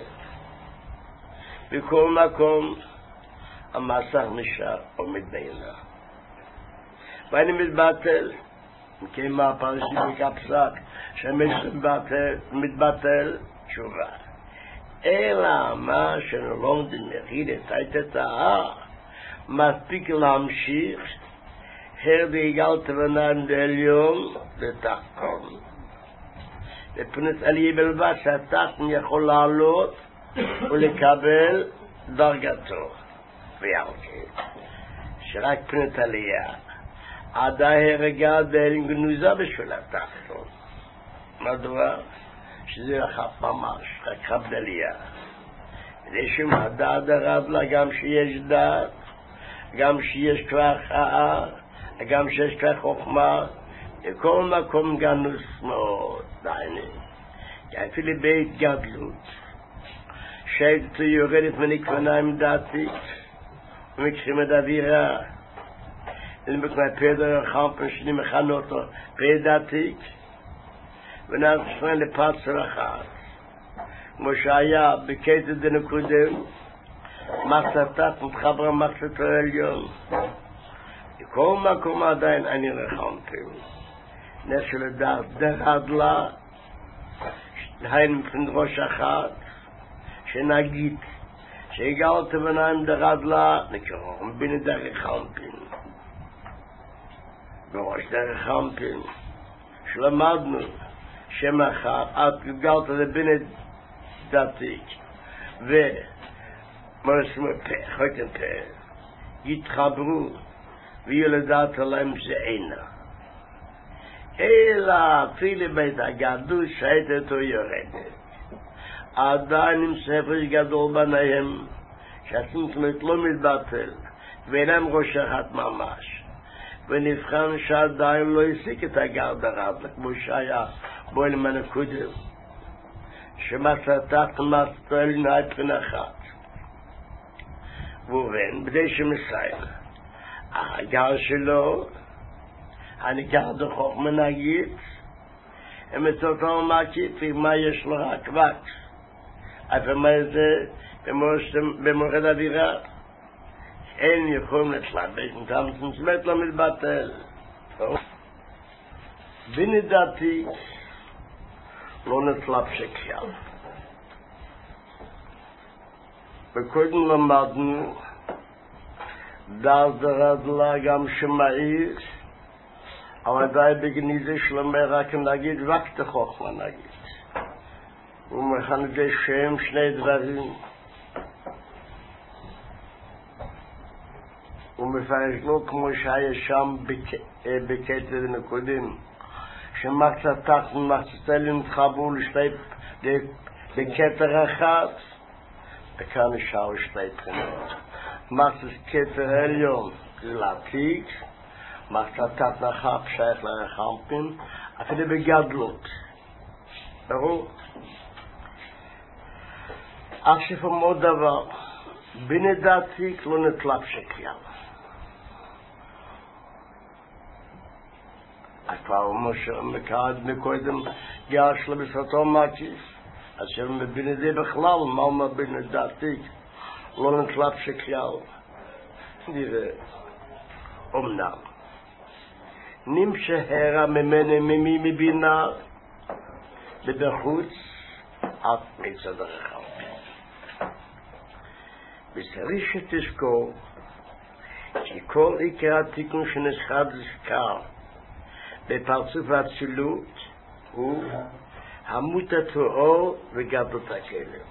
בכל מקום המסך נשאר עומד בעינה. ואני מתבטל, כי מה הפרשים וכפסק, שמתבטל, מתבטל תשובה. אלא מה שנלומדים יחיד את היתתה, מספיק להמשיך, הרדי גלת ונען דעליון לתחתון. ופנית עלי בלבד שהתחתון יכול לעלות ולקבל דרגתו. ויאלכי, שרק פנית עלייה, עדה הרגע דעלין גנוזה בשביל התחתון. מדוע? שזה רחב ממש, רק חב דליה. ולשם הדעת הרב לה, גם שיש דעת, גם שיש כבר חאה, גם שיש כבר חוכמה, בכל מקום גנוס מאוד, דייני. כי אפילו בית גדלות, שהייתו יורדת מנקבניים דעתית, ומקחים את אווירה, למקום הפדר החמפן שני מכנו אותו, פדעתיק, ונעשו לפצר אחת. כמו שהיה בקטע דנקודם, מחצתת מתחבר מחצת העליון. בכל מקום עדיין אני רחמתם. נשאר לדעת דרד לה, היינו מפני ראש אחת, שנגיד, שהגעת בניים דרד לה, נקרום בין דרך חמפין. בראש דרך חמפין, שלמדנו, שמחר, את גלת לבינת דתיק, ומרסמו פה, חותם פה, יתחברו, ויהיו לדעת עליהם זה אינה. אלא אפילו בית הגדול שהייתה אותו יורדת. עדיין עם ספר גדול ביניהם, שהסמכות לא מתבטל, ואינם ראש אחת ממש. ונבחן שעדיין לא הסיק את הגרד הרב, כמו שהיה בו למען הקודם, שמצאתך מצאתל נהי פן אחת. ובן, בדי שמסיים. הגר שלו, הנגר דחוק מנגיד, הם את אותו מקיף, מה יש לו רק וקס. אבל מה זה במורד אווירה? אין יכולים להתלבש, נתאמצים סמת לא מתבטל. בנדעתי, לא נתלבש כלל. וקודם למדנו, דאז דרדלה גם שמעיר, אבל די בגניזה שלמה רק נגיד, רק תחוכמה נגיד. ומכן זה שם שני דברים. ומפרש לו כמו שהיה שם בקטע ונקודים. שמחצה תחת ומחצה נתחברו לשתי בקטע אחד, וכאן נשאר שתי בחינות. מחצה קטע עליון זה לעתיק, מחצה תחת נחק שייך לרחמפין, אפילו בגדלות. ברור? עכשיו עוד דבר, בנדעתי לא נתלב שכלל. כבר אומר מקעד מקודם גר שלו בסרטו מקיף, אשר מבין את זה בכלל, מה אומר בנדעתי לא נתלב שכלל. נראה, אמנם, נמשהרה ממני ממי מבינה, בבחוץ, אף מצד הרחב. וצריך שתזכור כי כל עיקר התיקון שנסחד זכר בפרצוף האצילות הוא המותת האור וגדלות הכלם.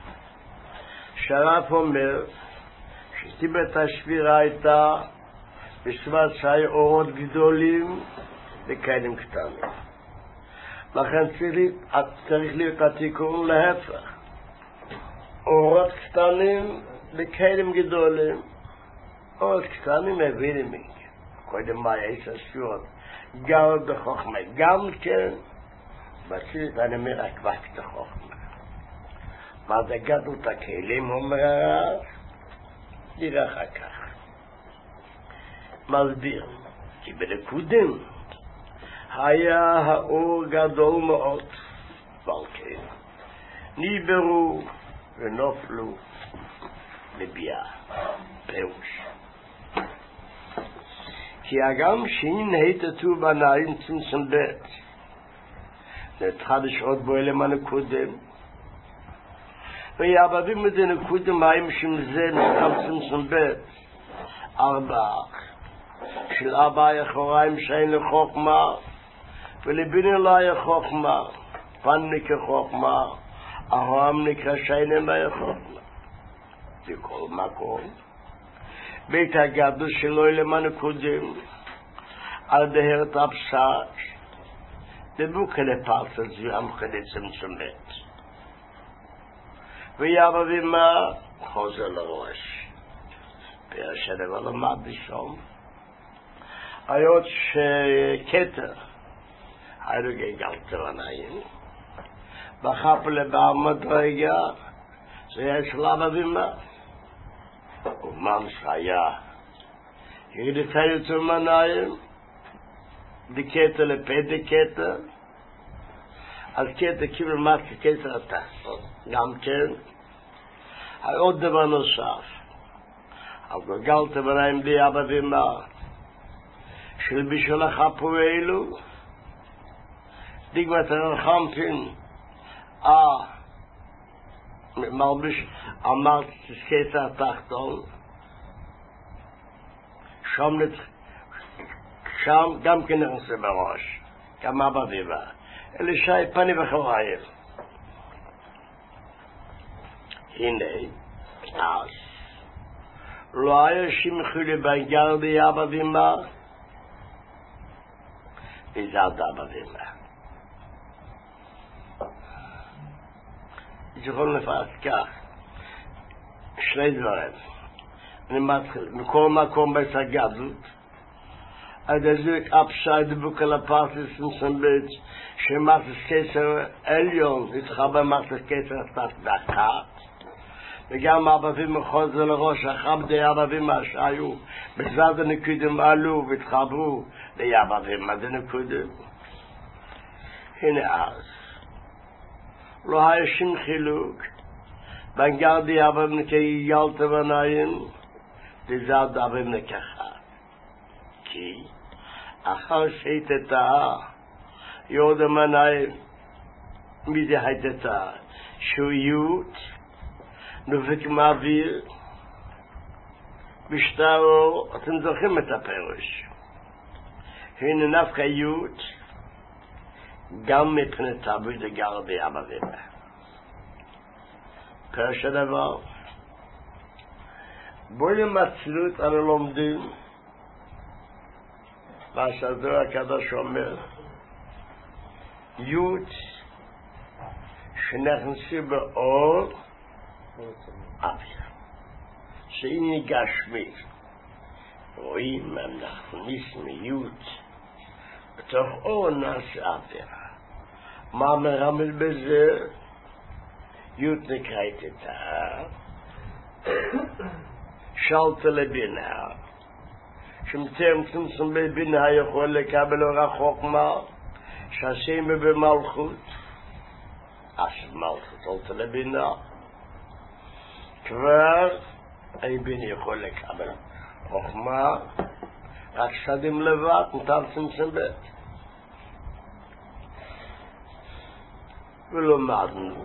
שרף אומר שסיבת השבירה הייתה בסביבת שהי אורות גדולים וכלים קטנים. לכן צריך להיות התיקון להפך. אורות קטנים וכלים גדולים. אורות קטנים מבינים מי. קודם מה יש עשויות. גם בחוכמה. גם כן. בצית אני אומר רק וקט החוכמה. מה זה גדלות הכלים אומר הרב? נראה אחר כך. מסביר. כי בנקודים היה האור גדול מאוד. ועל כן. ניברו ונופלו לביאה, פירוש. כי הגם שאין היתתו בנעים צמצם בית, נתחדש עוד בו אלה מהנקודם, ויעבבים את הנקודם האים שמזה נתחל צמצם בית, ארבע, של ארבע יחוריים שאין לחוכמה, ולביני לא יחוכמה, פן נקרא חוכמה, אברהם נקרא שאינם לה יכולת. בכל מקום. בית הגדול שלו למען קודם, על דהרת הפסק, דבוקה לפרצה זו המחדת צמצומת. ויאבא ומה חוזר לראש. פרש הדבר למד בשום. היות שכתר, היו גלגלת ונעים, בחפ לבעמד רגע, זה היה שלב אבימה. ומן שהיה, יגדתה יותר מניים, דקטה לפה דקטה, אז קטה קיבל מאת כקטה אתה. גם כן, עוד דבר נוסף, אז גלגלת ונעים די אבא ומה, של בישול החפו אלו, דיגמת הרחמפין, אה, מלביש אמרת סקטה התחתון, שם, שם גם כן נכנסה בראש, גם אבא ואבא, אלה שי פני וחוריים. הנה, אז, לא היה שמחו לבנגר די אבא ואבא, וזד אבא ואבא. יכול לפעט כך, שני דברים. אני מתחיל, מכל מקום בית הגדלות, עד איזה אפסייד בוקה לפרטיס נסנבט, שמחת קצר עליון, התחבר מחת קצר תחת דקת, וגם אבבים מחוזר לראש החמדי אבבים שהיו בצד הנקודים עלו והתחברו ליאבבים מה זה נקודים. הנה אז לא היה שום חילוק בין גרדי אבבים כילת ונעים לזד אבבים נכחה כי אחר שהייתה יהודה מנעים מי זה הייתה שויות נופק מעביר בשטרו אתם זוכרים את הפירוש הנה נפקיות גם מבחינת תרבות הגרדי אבבים פירוש הדבר בואי למצלות אנו לומדים מה שהזוהר הקדוש אומר י' שנכנסו באור אוויר שהנה גשמי רואים אנחנו נסמיות בתוך אור נעשה אוויר מה מרמז בזה י' נקראת את ה שאלת לבינה שמתאם צמצום בבינה יכול לקבל אור החוכמה שהשם במלכות אז מלכות עלת לבינה כבר היבין יכול לקבל חוכמה רק שדים לבד נתן צמצם בית ולומדנו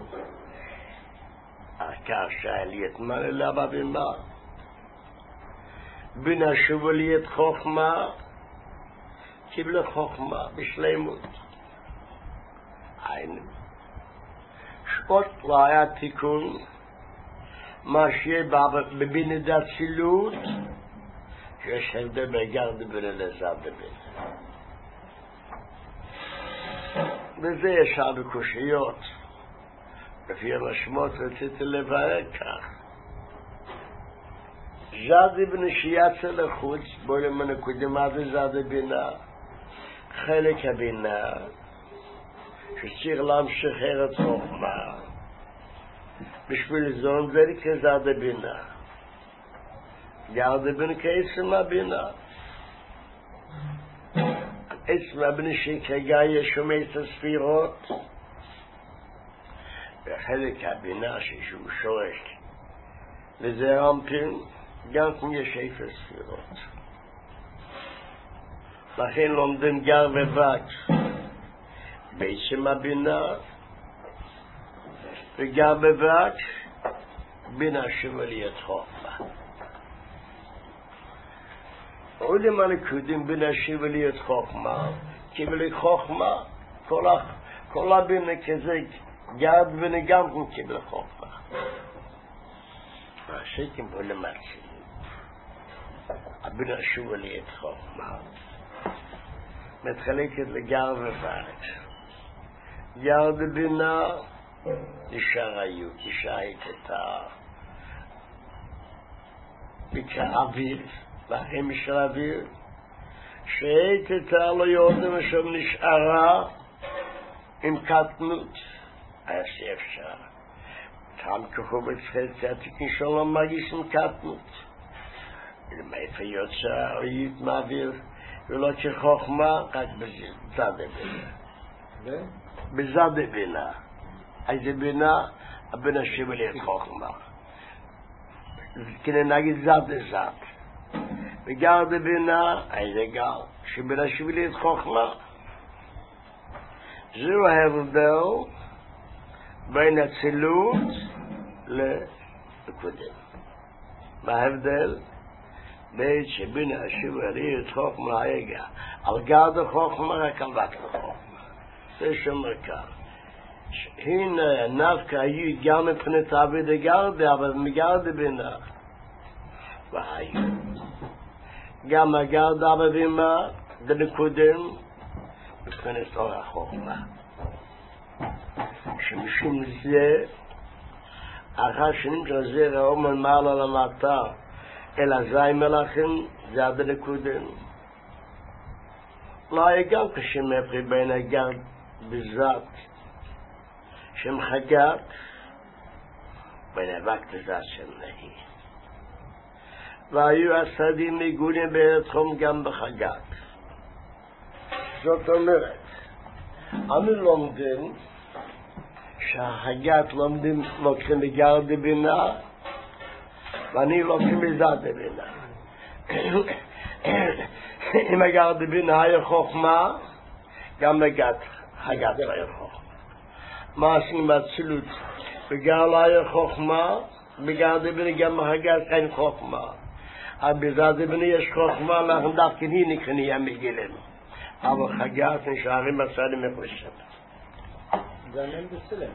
כך שהיה לי את מה ללבה במה בינה שובו לי את חוכמה קיבלה חוכמה בשלימות היינו שפות לא היה תיקון מה שיהיה בבינה דצילות שיש הבדל בגרד בינה לזד בינה וזה יש הרבה קושיות לפי המשמעות רציתי לבאר כך זד בינה שיצא לחוץ בואי למנקודים מה זה זד בינה חלק הבינה שצריך להמשיך ארץ חוכמה בשביל זון זה כזד הבינה גרד בינה כעצם הבינה עצם הבינה שכרגע יש שם את הספירות וחלק הבינה שהוא שורש לזה רמפין גם כן יש אפס ספירות לכן לומדים גר ובת בעצם הבינה וגם בבת בינה שבלי את חוכמה עוד אם הנקודים בינה שבלי את חוכמה קיבלי חוכמה כל הבינה כזה גרד בינה גם כן קיבל חוכמה מה שכם בו למציא הבינה שבלי את חוכמה מתחלקת לגר ובת גרד בינה נשאר היו, נשאר את ה... בקע אוויר, לכם נשאר אוויר, שהיית את ה... לא יודעים שם נשארה עם קטנות, היה שאפשר. תם ככה בצחק צעתיקים שלא מרגיש עם קטנות. מאיפה יוצא היית מהאוויר, ולא כחוכמה, רק בזד בינה. בזד בינה. איזה בינה, הבינה שבלי את חוכמה. כדי נגיד זד לזד. וגר בבינה, איזה גר, שבינה שבלי את חוכמה. זהו ההבדל בין הצילות לקודם. מה ההבדל? בית שבינה שבלי את חוכמה היגע. על גר בחוכמה, רק על בת לחוכמה. זה שומר כאן. הנה נפקא היו גם מבחינת עבד הגרדה אבל מגרדה בינה והיו גם הגרדה בבימה דנקודם מבחינת אור החוכמה שמשום זה אחר שנקרא זרע אומן מעלה למטה אלא זי מלאכים זה הדנקודם לא היה גם כשמפרי בין הגרד בזאת שם חגת ונאבקת את השם נהי. והיו הסדים מגונים בארצכם גם בחגת. זאת אומרת, אנו לומדים שהחגת לומדים לוקחים בגר דבינה ואני לוקחים מזד דבינה. אם הגר דבינה היה חוכמה, גם בגת חגת לא היה חוכמה. מה עושים באצילות? בגר לא היה חוכמה, בגר דבינה גם בחגת אין חוכמה. אבל בזד דבינה יש חוכמה, אנחנו דווקא הנה כנהיה מגילים. אבל חגת נשארים בסדים מפרשים. זה עניין בסלם.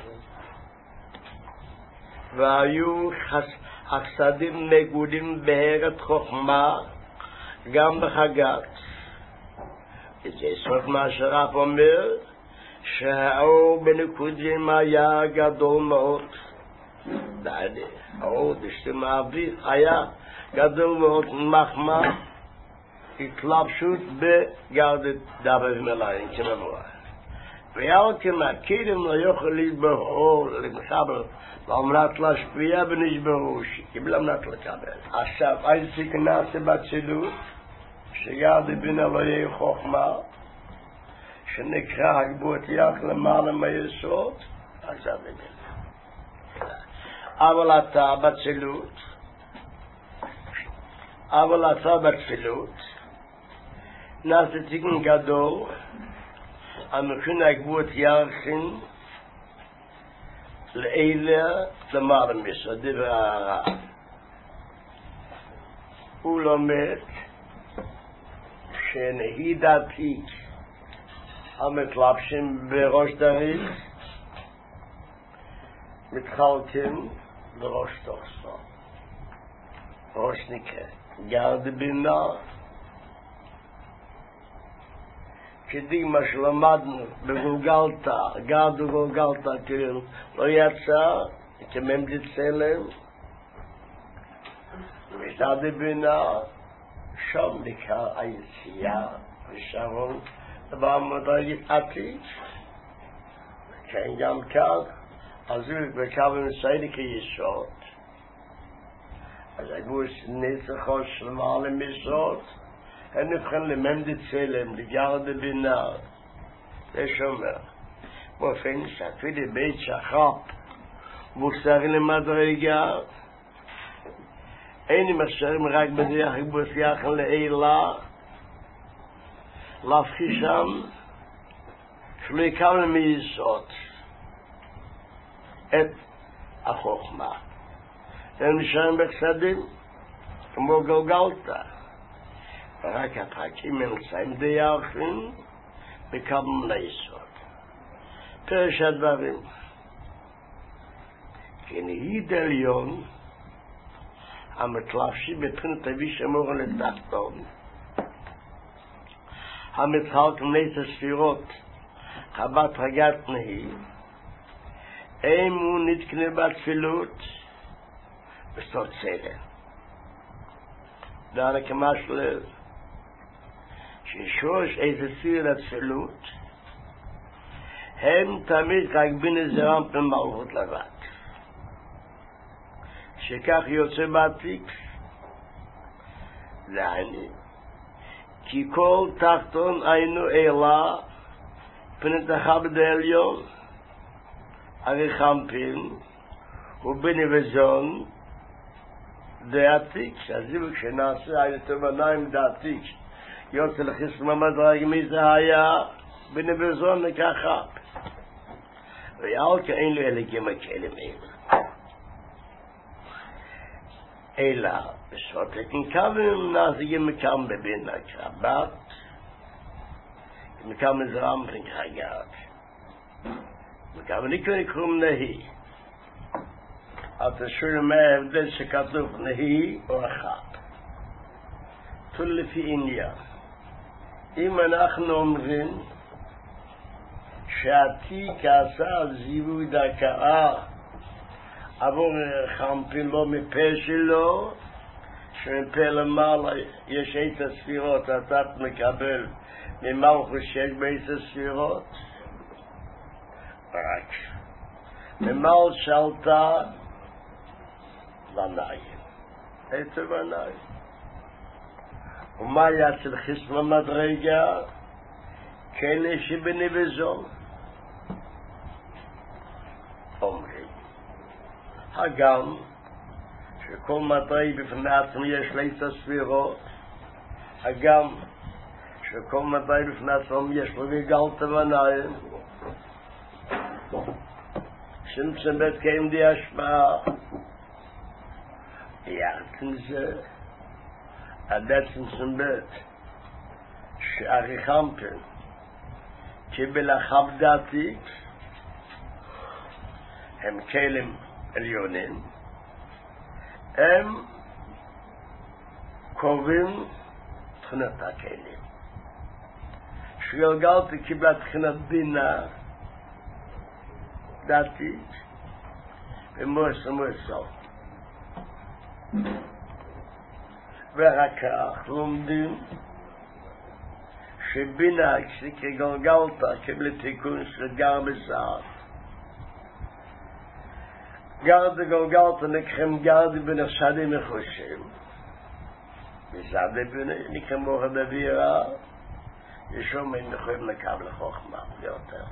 והיו החסדים מגודים בהרת חוכמה גם בחגת. זה סוף מה שרב אומר, שהאור בנקודים היה גדול מאוד. האור בשתם האביב היה גדול מאוד, מחמה התלבשות בגרדת דבב מלאים כמבואה. ועל כמקירים לא יוכל להתברור למחבר לאמרת להשפיע ונשברו שקיבל אמרת לקבל. עכשיו, איציק נעשה בצילות שגר דבינה לא יהיה חוכמה שנקרא הגבות יח למעלה מהיסוד אז זה דבינה. אבל אתה בצילות אבל אתה בצילות נעשה תיקון גדול המכין הגבות יחין לאלה למעלה מסוד דבר הרע. הוא לומד שנהי דעתי המתלבשים בראש דריך מתחלקים בראש תוכסו. ראש נקרא גר דבינה כדי מה שלמדנו בגולגלתה, גר בגולגלתה כאילו לא יצא, כמם דצלם, ושדה דבינה, שם נקרא היציאה, ושרון, דבר מדרגת עתיד, כן גם כך, אז הוא בקו מסיידי כיסוד, אז הגבוס נצחו שלמה למשרות, הם נבחן לממד צלם, לגר דבינה. זה שומר. באופן שאפילו בית שחרפ מוסר למדרגה, אין מסרים רק בדרך הגבוס יחן לאלה, להפחי שם, שלא יקבל מיסוד את החוכמה. הם נשארים בחסדים, כמו גולגלתה. רק הפרקים נמצאים דייקים בקבלם ליסוד. פרש הדברים. כנהיד עליון המתלבשים בבחינת אבי שמור לתחתון המתחלקים נס הספירות חבת חגת נהי אם הוא נתקנה בתפילות בסוד צלם. דענה כמשלב ששורש איזה סיר לתפילות הם תמיד רק בין זרם פן מלכות לבד. שכך יוצא בעתיק לעני כי כל תחתון היינו אלה פן תחבד העליון הרי חמפין ובין וזון דעתיק אז זה כשנעשה היותר בניים דעתיק יוצא לכיס ממדרג מי זה היה בנבזון לככה ויעל כאין לו אלגים הכלים אלה אלא בסוד לכנכבים נעזיגים מכם בבין הקרבת מכם מזרם פנכגת מכם נקרא נקרום נהי אתה שואל מה ההבדל שכתוב נהי או אחת תול לפי עניין אם אנחנו אומרים שעתיק עשה זיווי דקאה עבור חמפין לו מפה שלו שמפה למעלה יש את הספירות אתה מקבל ממלכות שיש בית הספירות רק ממעל שלטה ונעים. איתו ונעים. ומה יצל חסם המדרגה? כן שבני וזול. אומרים, הגם שכל מדרגה בפני עצמו יש לה את הספירות, הגם שכל מדרגה בפני עצמו יש לו גלגלת ונעים, צמצם בית קיים די השפעה, יחד עם זה, עד צמצם בית, שעריכמפן, קיבל החב דעתית, הם כלים עליונים, הם קוראים תכונת הכלים. שגלגלתי קיבלה תכונת בינה דעתית ומועס ומועסו. ורק כך לומדים שבינה כשגלגלת קיבלה תיקון של גר בשר. גרד גלגלת נקרם גרד בנחשדי מחושים. ושדי נקרם מוחה בבירה, ישום אין יכולים לקבל חוכמה ביותר.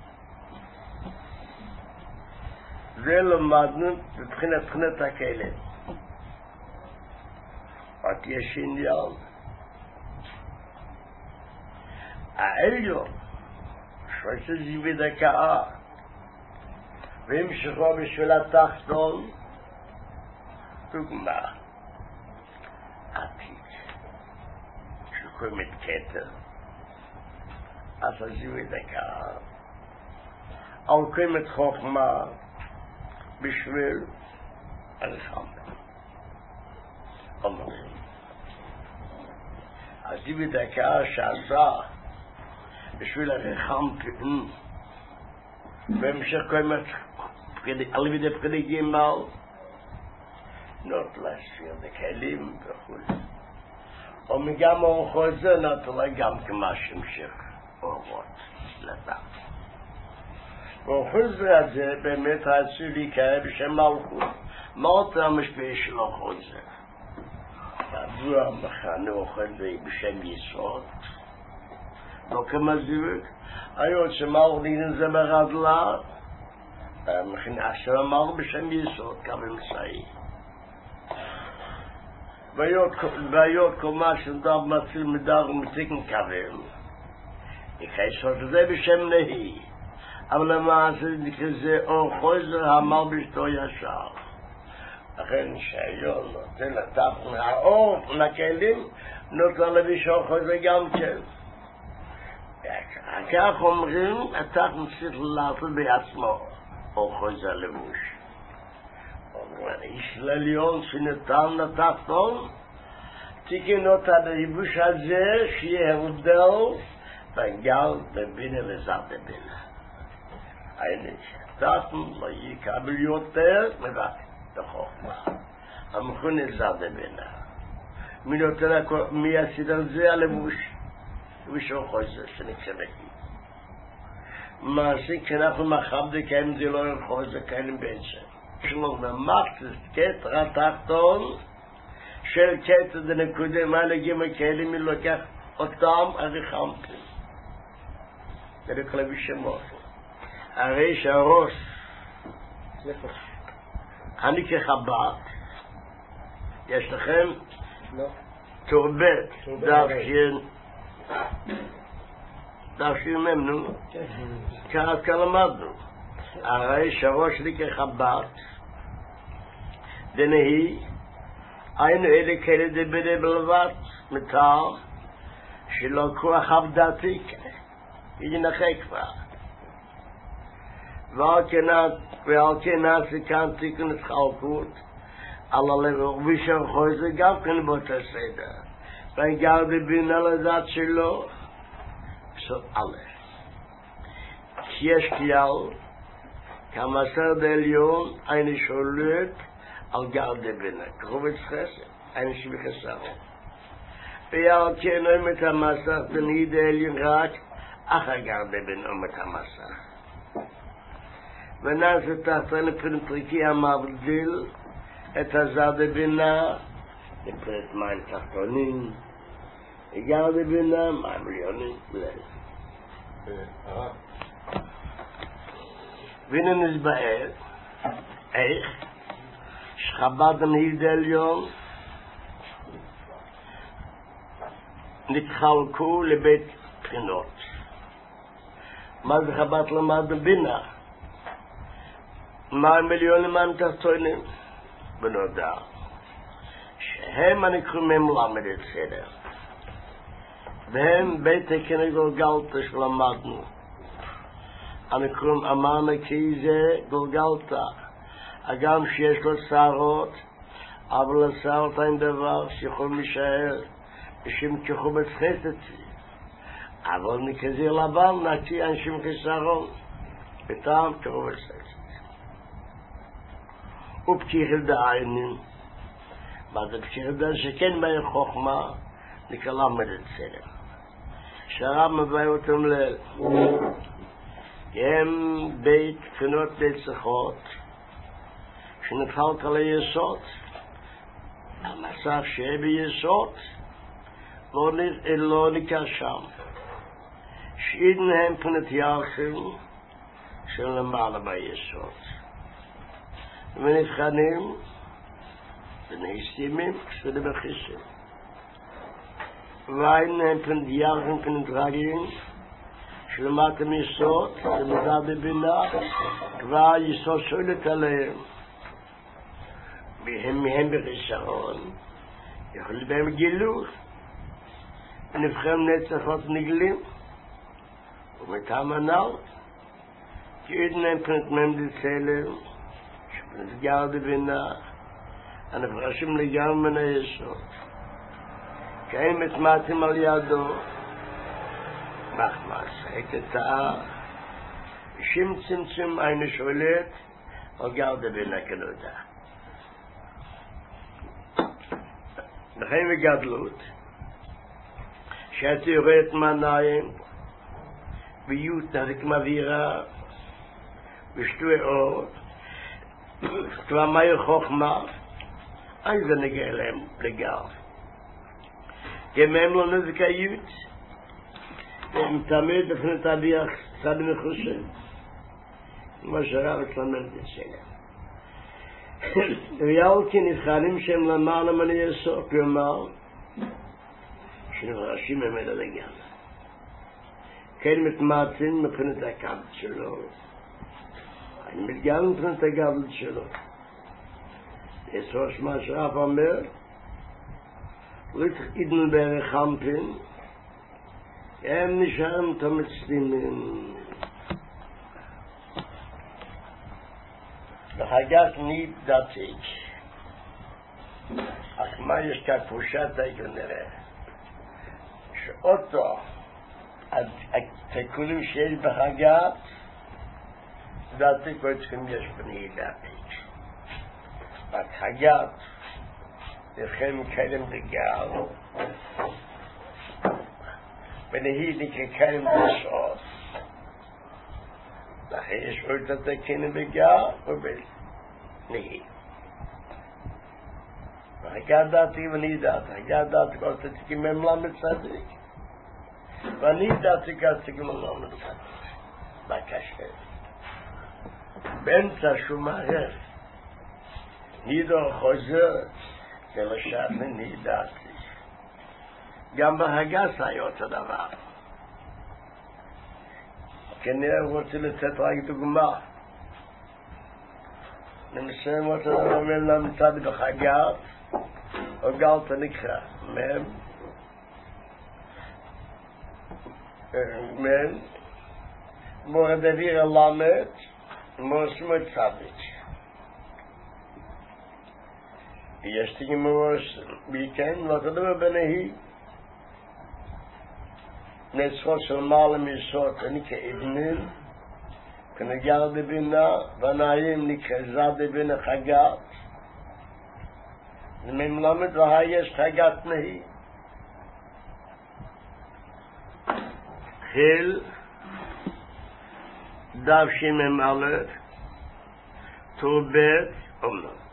זה למדנו בבחינת תכונת הכלים. רק יש עניין. העליון, שעושה זיבי דקה, והמשכו בשביל התחתון, דוגמה, עתיד, שקוראים את כתר, אז עזיבו את הקהל, אבל קוראים את חוכמה בשביל הרחמפן. אומרים, עזיבו את הקהל שעשה בשביל הרחמפן, והמשך קוראים את על ידי פקדי גימל, נוט להספיר דקלים וכו'. ומגם אורכו זה נוט לה גם כמה שמשך אורות לטף. ואורכו זה הזה באמת רצו להיקרא בשם מלכות. מלכות המשפיע של אורכו זה. עבור המחנה אורכו זה בשם יסוד. לא כמה זיווג. היות שמלכות נגנן זה ברדלה, מכין אשר אמר בשם יסוד כבמצאי. והיות כל מה שנדב מציל מדר ומתיקן כבל, יכסות זה בשם נהי, אבל למעשה נקרא זה אור חוזר המר בשתו ישר. לכן שהיום נותן לטף מהאור לכלים, נותן לביש אור חוזר גם כן. כך אומרים, הטף נצטרך לעשות בעצמו. או חוזר לבוש. אומרים, איש לליון שנתן לתחתון, תיקן אותה ללבוש הזה, שיהיה הבדל, וגל בבינה לזר בבינה. הנה, תחתון לא יקבל יותר, מבק, בחוכמה. המכון לזר בבינה. מי נותן, מי עשית על זה הלבוש? לבוש או חוזר שנקשבתי. מעשי כשאנחנו מחבדים כאלה זה לא יכול, זה כאלה בעצם. שלום, ומחצת כתר התחתון של כתר דנקודה מה לגימה כאלה מי לוקח אותם הרחמפן. זה לכל בשמות. הרי שהראש אני כחב"ד יש לכם תורבת דף שין דרשים ממנו, כך כאן למדנו. הרי שהראש לי כחב"ד, דנהי, היינו אלה כאלה דבדי בלבד, מטעם, שלא כוח עבדתי, ינחי כבר. ועל כן נעשה כאן תיקון התחלקות, על הלב ובישר חוזר גם כן באותה סדר. וגר בבינה לזאת שלו, בסוד א', כי יש כלל, כמסר דעליון, אני שולט על גר דבינה, קרובץ חסד, אני שבחסר. ועל כן הם את המסר, דני דעליון רק, אחר גר דבינה הם את המסר. ונעשה תחתן לפרינטריקי המבדיל, את הזד בינה, לפרט מים תחתונים, הגר בינה, מים מיליונים, והנה נסבאר, איך? שחב"ד הנהיד העליון נתחלקו לבית בחינות. מה זה חב"ד למד בינה? מים מיליונים מים תחתונים, ונודע שהם הנקראים הם למד את סדר, והם בית הכנגל גולגלתא שלמדנו. הנקראים אמרנו כי זה גולגלתא, הגם שיש לו שערות, אבל לשערות אין דבר שיכול להישאר ושמכחו בצחצת, אבל מכזיר לבן נקי אנשים כשערון בטעם כחו בצחצת. ופתיחת דעיינים, מה זה פתיחת דעיינים? שכן בהם חוכמה נקלמד את סדר, שהרב מביא אותם ל... הם בית בחינות בית שיחות שנפלת על היסוד, המסך שיהיה ביסוד לא נקרא שם, שאידן הם פנת ירחים של למעלה ביסוד, ונבחנים בני סימים כשזה בחיסים, ואין הם פנת ירחים פנת רגים שלמדת מיסוד, למדה בבינה, כבר יסוד שואלת עליהם. והם מהם בחיסרון, יכול בהם גילוי, ונבחם נצחות נגלים, ומטעם הנ"ל, כי עדן הם פנת מהם דצלם, שפנת גר בבינה, הנפרשים לגמרי מן היסוד, כי הם מתמעטים על ידו, מחמאס, הקטעה, שים צמצום אין שואלת, או גר בבינה כנודע. בחיים וגדלות, שאתה יורד מעניים, ויהיו תחזיק מבהירה, ושתוי אור, כבר מהי חוכמה, אין זה נגיע להם לגר. גם הם לא נזכאיות, והם תמיד לפני תביח צד מחושב, כמו שרב אצלם בצלם. ויאל כי נבחנים שהם למעלה מן היסוד, כלומר שנפרשים ממנו לגמרי, כן מתמעטים מבחינת הקבלת שלו, אני מתגלם מבחינת הקבלת שלו. יסוד שמה שרב אומר, אידן בערך חמפין, הם נשארים תמיד סלימים. בחגת ניד דתיק, אך מה יש כפושט כנראה, שאותו התיקונים שיש בחגת דתיק וצריכים יש בניד דתיק. בחגת לכם קדם דגל, ונהי נקרא קדם דסעות, לכן יש עוד את הקנים בגר ובנהי. והגעת דעתי ואני דעתי, הגעת דעתי כל תתקים ממלם בצדיק, ואני דעתי כל תתקים ממלם בצדיק. בקשה. באמצע שום אחר, נידו חוזר, זה לשעת אני דעתי. גם בהגס היה אותו דבר. כנראה הוא רוצה לצאת רק דוגמה. נמסיים אותו דבר מלם מצד בחגת, או גלת נקרא, מם, מם, מורד אוויר הלמד, מורסמו צדיק. יש תיקים מורס, וכן, לא תדבר בנהי, נצחות של מעלה מיסות, אני כאבנים, כנגר בבינה, ונעים נקרא זד בבינה חגת, וממלמד והיש חגת נהי. חיל, דף שימם א', טור ב', אומנות.